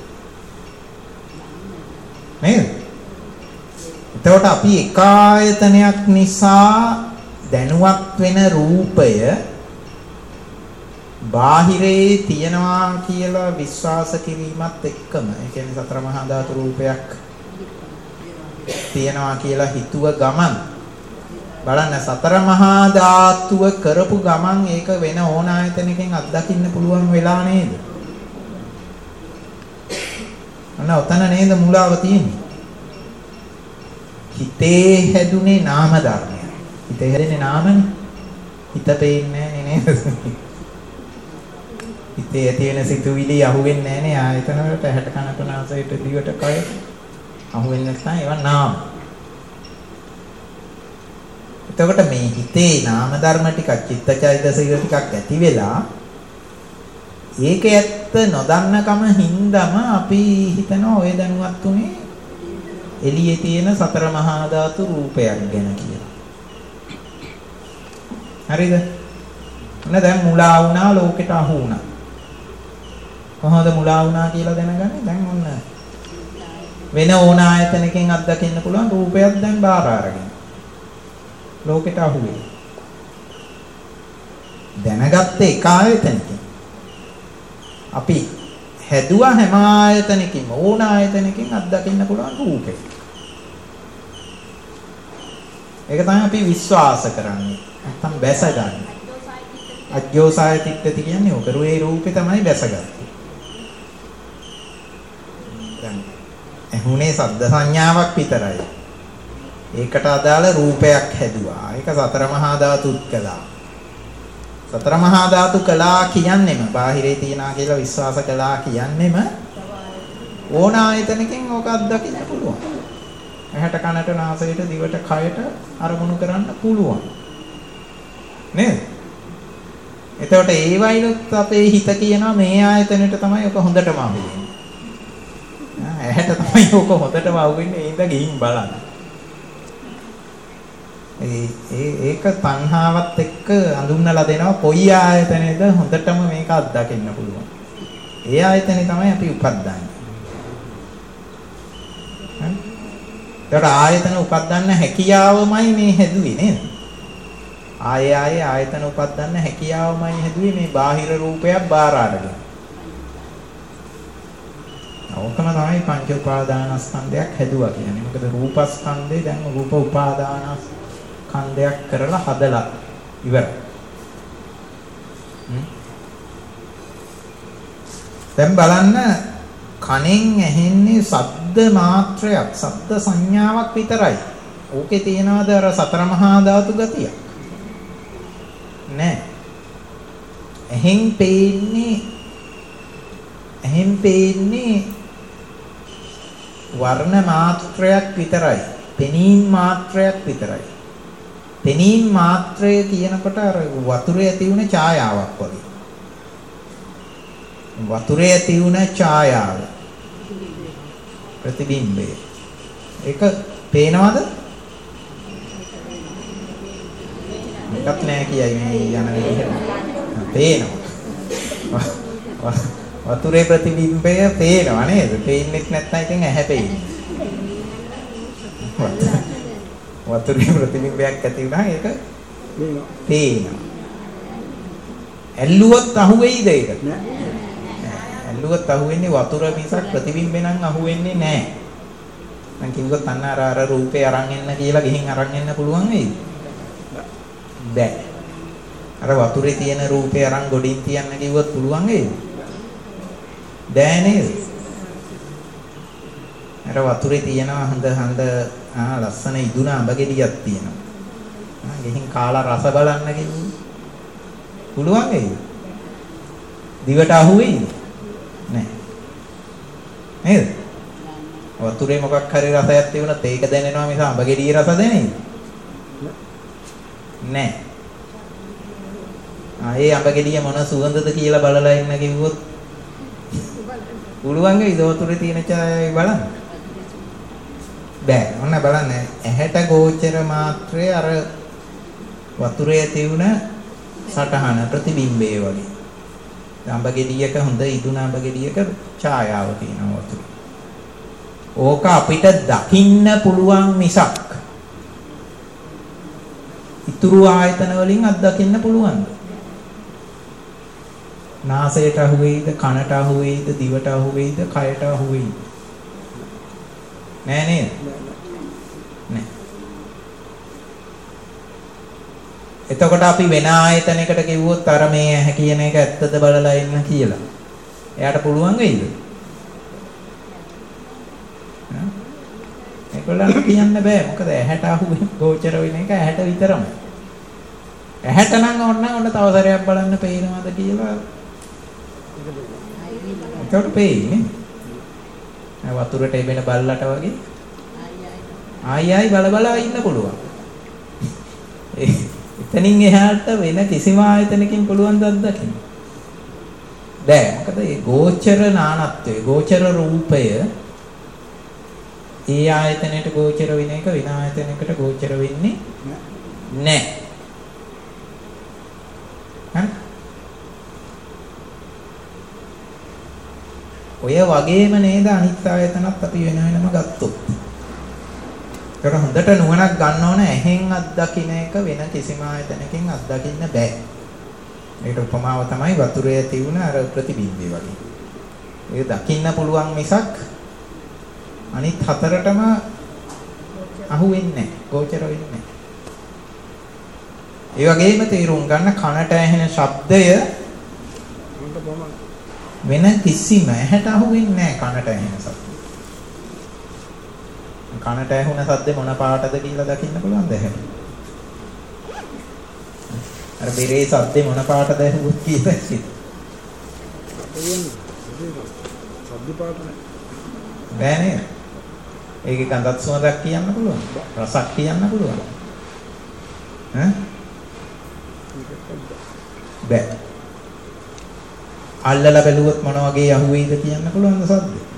නේද? එතකොට අපි එක ආයතනයක් නිසා දැනුවත් වෙන රූපය බාහිරේ තියනවා කියලා විශ්වාස කිරීමත් එක්කම ඒ කියන්නේ සතර මහා ධාතු රූපයක් තියනවා කියලා හිතුව ගමන් බලන්න සතර මහා ධාතුව කරපු ගමන් ඒක වෙන ඕන ආයතනයකින් අත්දකින්න පුළුවන් වෙලා නේද? අන්න ඔතන නේද මුලාව තියෙන්නේ. හිතේ හැදුනේ නාම ධර්මය. හිතේ හැදෙන්නේ නාමනේ. හිත පේන්නේ නේද? හිතේ තියෙන සිතුවිලි අහුවෙන්නේ නැහනේ ආයතන වලට ඇහැට කනට නාසයට දිවට කයට අහුවෙන්නේ නැත්නම් ඒවා නාම. එතකොට මේ හිතේ නාම ධර්ම ටිකක් චිත්තචෛතසික ටිකක් ඇති වෙලා ඒක ඇත්ත නොදන්නකම හින්දාම අපි හිතනවා ඔය දැනුවත් උනේ එළියේ තියෙන සතර මහා ධාතු රූපයක් ගැන කියලා. හරිද? ඔන්න දැන් මුලා වුණා ලෝකෙට අහු වුණා. කොහොමද මුලා වුණා කියලා දැනගන්නේ? දැන් ඔන්න වෙන ඕන ආයතනකින් අත්දකින්න පුළුවන් රූපයක් දැන් බාර අරගෙන. ලෝකෙට අහු වෙයි. දැනගත්තේ එක ආයතනකින්. අපි හැදුවා හැම ආයතනකින්ම ඕන ආයතනකින් අත්දකින්න පුළුවන් රූපේ. ඒක තමයි අපි විශ්වාස කරන්නේ. නැත්තම් බැසගන්නේ. අජ්ජෝසාය තිට්ඨති කියන්නේ ඔකරුවේ රූපේ තමයි බැසගත්තේ. දැන් එහුනේ සද්ද සංඥාවක් විතරයි. ඒකට අදාළ රූපයක් හැදුවා. ඒක සතර මහා ධාතුත් කළා. සතර මහා ධාතු කළා කියන්නේම බාහිරේ තියනා කියලා විශ්වාස කළා කියන්නේම ඕන ආයතනකින් ඕක අත්දකින්න පුළුවන්. ඇහැට කනට නාසයට දිවට කයට අරමුණු කරන්න පුළුවන්. නේද? එතකොට ඒ වයින්ත් අපේ හිත කියනවා මේ ආයතනෙට තමයි ඔක හොඳටම අහුවෙන්නේ. ඇහැට තමයි ඔක හොඳටම අහුවෙන්නේ. ඒ ඉඳ ගිහින් බලන්න. ඒක තණ්හාවත් එක්ක අඳුන්නලා දෙනවා කොයි ආයතනයේද හොඳටම මේක අත්දකින්න පුළුවන්. ඒ ආයතනේ තමයි අපි උපද්දන්නේ. ඒකට ආයතන උපද්දන්න හැකියාවමයි මේ හැදුවේ නේද? ආයේ ආයතන උපද්දන්න හැකියාවමයි හැදුවේ මේ බාහිර රූපයක් බාර අරගෙන. ඕකම තමයි පංච උපාදානස්කන්ධයක් හැදුවා කියන්නේ. මොකද රූපස්කන්ධේ දැන් රූප උපාදානස්කන්ධයක් කරලා හදලා ඉවරයි. දැන් බලන්න කනෙන් ඇහෙන්නේ ශබ්ද මාත්‍රයක්, ශබ්ද සංඥාවක් විතරයි. ඕකේ තියනවාද අර සතර මහා ධාතු ගතිය? නෑ. ඇහෙන් පේන්නේ වර්ණ මාත්‍රයක් විතරයි. පෙනීම් මාත්‍රයක් විතරයි. පෙනීම් මාත්‍රය කියනකොට අර වතුරේ ඇති වුණ ඡායාවක් වගේ. වතුරේ ඇති වුණ ඡායාව. ප්‍රතිබිම්බය. ඒක පේනවද? එකක් නෑ කියයි මේ යන විදිහට. පේනවා. වතුරේ ප්‍රතිබිම්බය පේනවා නේද? පේන්නේ නැත්නම් ඉතින් ඇහැ පේන්නේ. වතුරේ ප්‍රතිබිම්බයක් ඇති වුණා ඒක පේනවා. ඇල්ලුවොත් අහුවෙයිද ඒක? නෑ. ඇල්ලුවොත් අහුවෙන්නේ වතුර මිසක් ප්‍රතිබිම්බේ නම් අහුවෙන්නේ නෑ. මං කිව්වොත් අන්න අර රූපේ අරන් එන්න කියලා ගිහින් අරන් එන්න පුළුවන් වෙයිද? බෑ. අර වතුරේ තියෙන රූපේ අරන් ගොඩින් තියන්න කිව්වොත් පුළුවන් වේද? බෑ නේද? අර වතුරේ තියෙනවා හඳ ලස්සන ඉදුණ අඹ ගෙඩියක් තියෙනවා. ගෙහින් කාලා රස බලන්න කිව්වොත් පුළුවන් වෙයිද? දිවට අහුවෙයිද? නෑ. නේද? වතුරේ මොකක් හරි රසයක් තිබුණත් ඒක දැනෙනවා මිස අඹ ගෙඩියේ රස දැනෙන්නේ නෑ. ඒ අඹ ගෙඩිය මොන සුවඳද කියලා බලලා ඉන්න කිව්වොත් පුළුවන් වෙයිද වතුරේ තියෙන ඡායයි බලන්න? බෑ. ඔන්න බලන්න ඇහැට ගෝචර මාත්‍රේ අර වතුරේ තියුණ සටහන ප්‍රතිබිම්බය වගේ. අඹ ගෙඩියක හොඳ ඉදුණ අඹ ගෙඩියක ඡායාව තියෙනවා වතුරේ. ඕක අපිට දකින්න පුළුවන් මිසක් ඉතුරු ආයතන වලින් අත්දකින්න පුළුවන්ද? නාසයට අහු වෙයිද, කනට අහු වෙයිද, දිවට අහු වෙයිද, කයට අහු වෙයිද? නෑ නේද? නෑ. එතකොට අපි වෙන ආයතනයකට කිව්වොත් අර මේ ඇහැ කියන එක ඇත්තද බලලා ඉන්න කියලා. එයාට පුළුවන් වෙයිද? ඒගොල්ලන්ට කියන්න බෑ. මොකද ඇහැට අහු ගෝචර වෙන එක ඇහැට විතරමයි. ඇහැට නම් ඔන්න තව සැරයක් බලන්න පේනවද කියලා. ඒකට පේන්නේ. වතුරට එබෙන බල්ලට වගේ. ආයි බල ඉන්න පුළුවන්. එතනින් එහාට වෙන කිසිම ආයතනකින් පුළුවන් ද අත්දකින්න. බෑ. මොකද මේ ගෝචර නානත්වය, ගෝචර රූපය ඒ ආයතනයට ගෝචර වෙන එක වෙන ආයතනයකට ගෝචර වෙන්නේ නැහැ. හරි? ඔය වගේම නේද අනිත් ආයතනත් අපි වෙන වෙනම ගත්තොත්. ඒක හොඳට නුවණක් ගන්න ඕන. ඇහෙන් අත්දකින්න එක වෙන කිසිම ආයතනකින් අත්දකින්න බෑ. ඒකට උපමාව තමයි වතුරේ තියුණ අර ප්‍රතිබිම්බය වගේ. ඒක දකින්න පුළුවන් මිසක් අනිත් හතරටම අහු වෙන්නේ නැහැ. ගෝචර වෙන්නේ නැහැ. ඒ වගේම තේරුම් ගන්න කනට ඇහෙන ශබ්දය වෙන කිසිම ඇහැට අහු වෙන්නේ නැහැ කනට ඇහෙන ශබ්ද. කනට ඇහුණ ශබ්ද මොන පාටද කියලා දකින්න පුළුවන්ද ඇහැට? අර බෙරේ ශබ්ද මොන පාටද ඇහුවොත් කියලා කිව්ව. ශබ්ද පාට නෑ. බෑ නේද? ඒකේ ගඳක් සුවඳක් කියන්න පුළුවන්. රසක් කියන්න පුළුවන්. ඈ? බෑ. අල්ලලා බැලුවොත් මොන වගේ අහුවෙයිද කියන්න පුළුවන්ද සද්ද?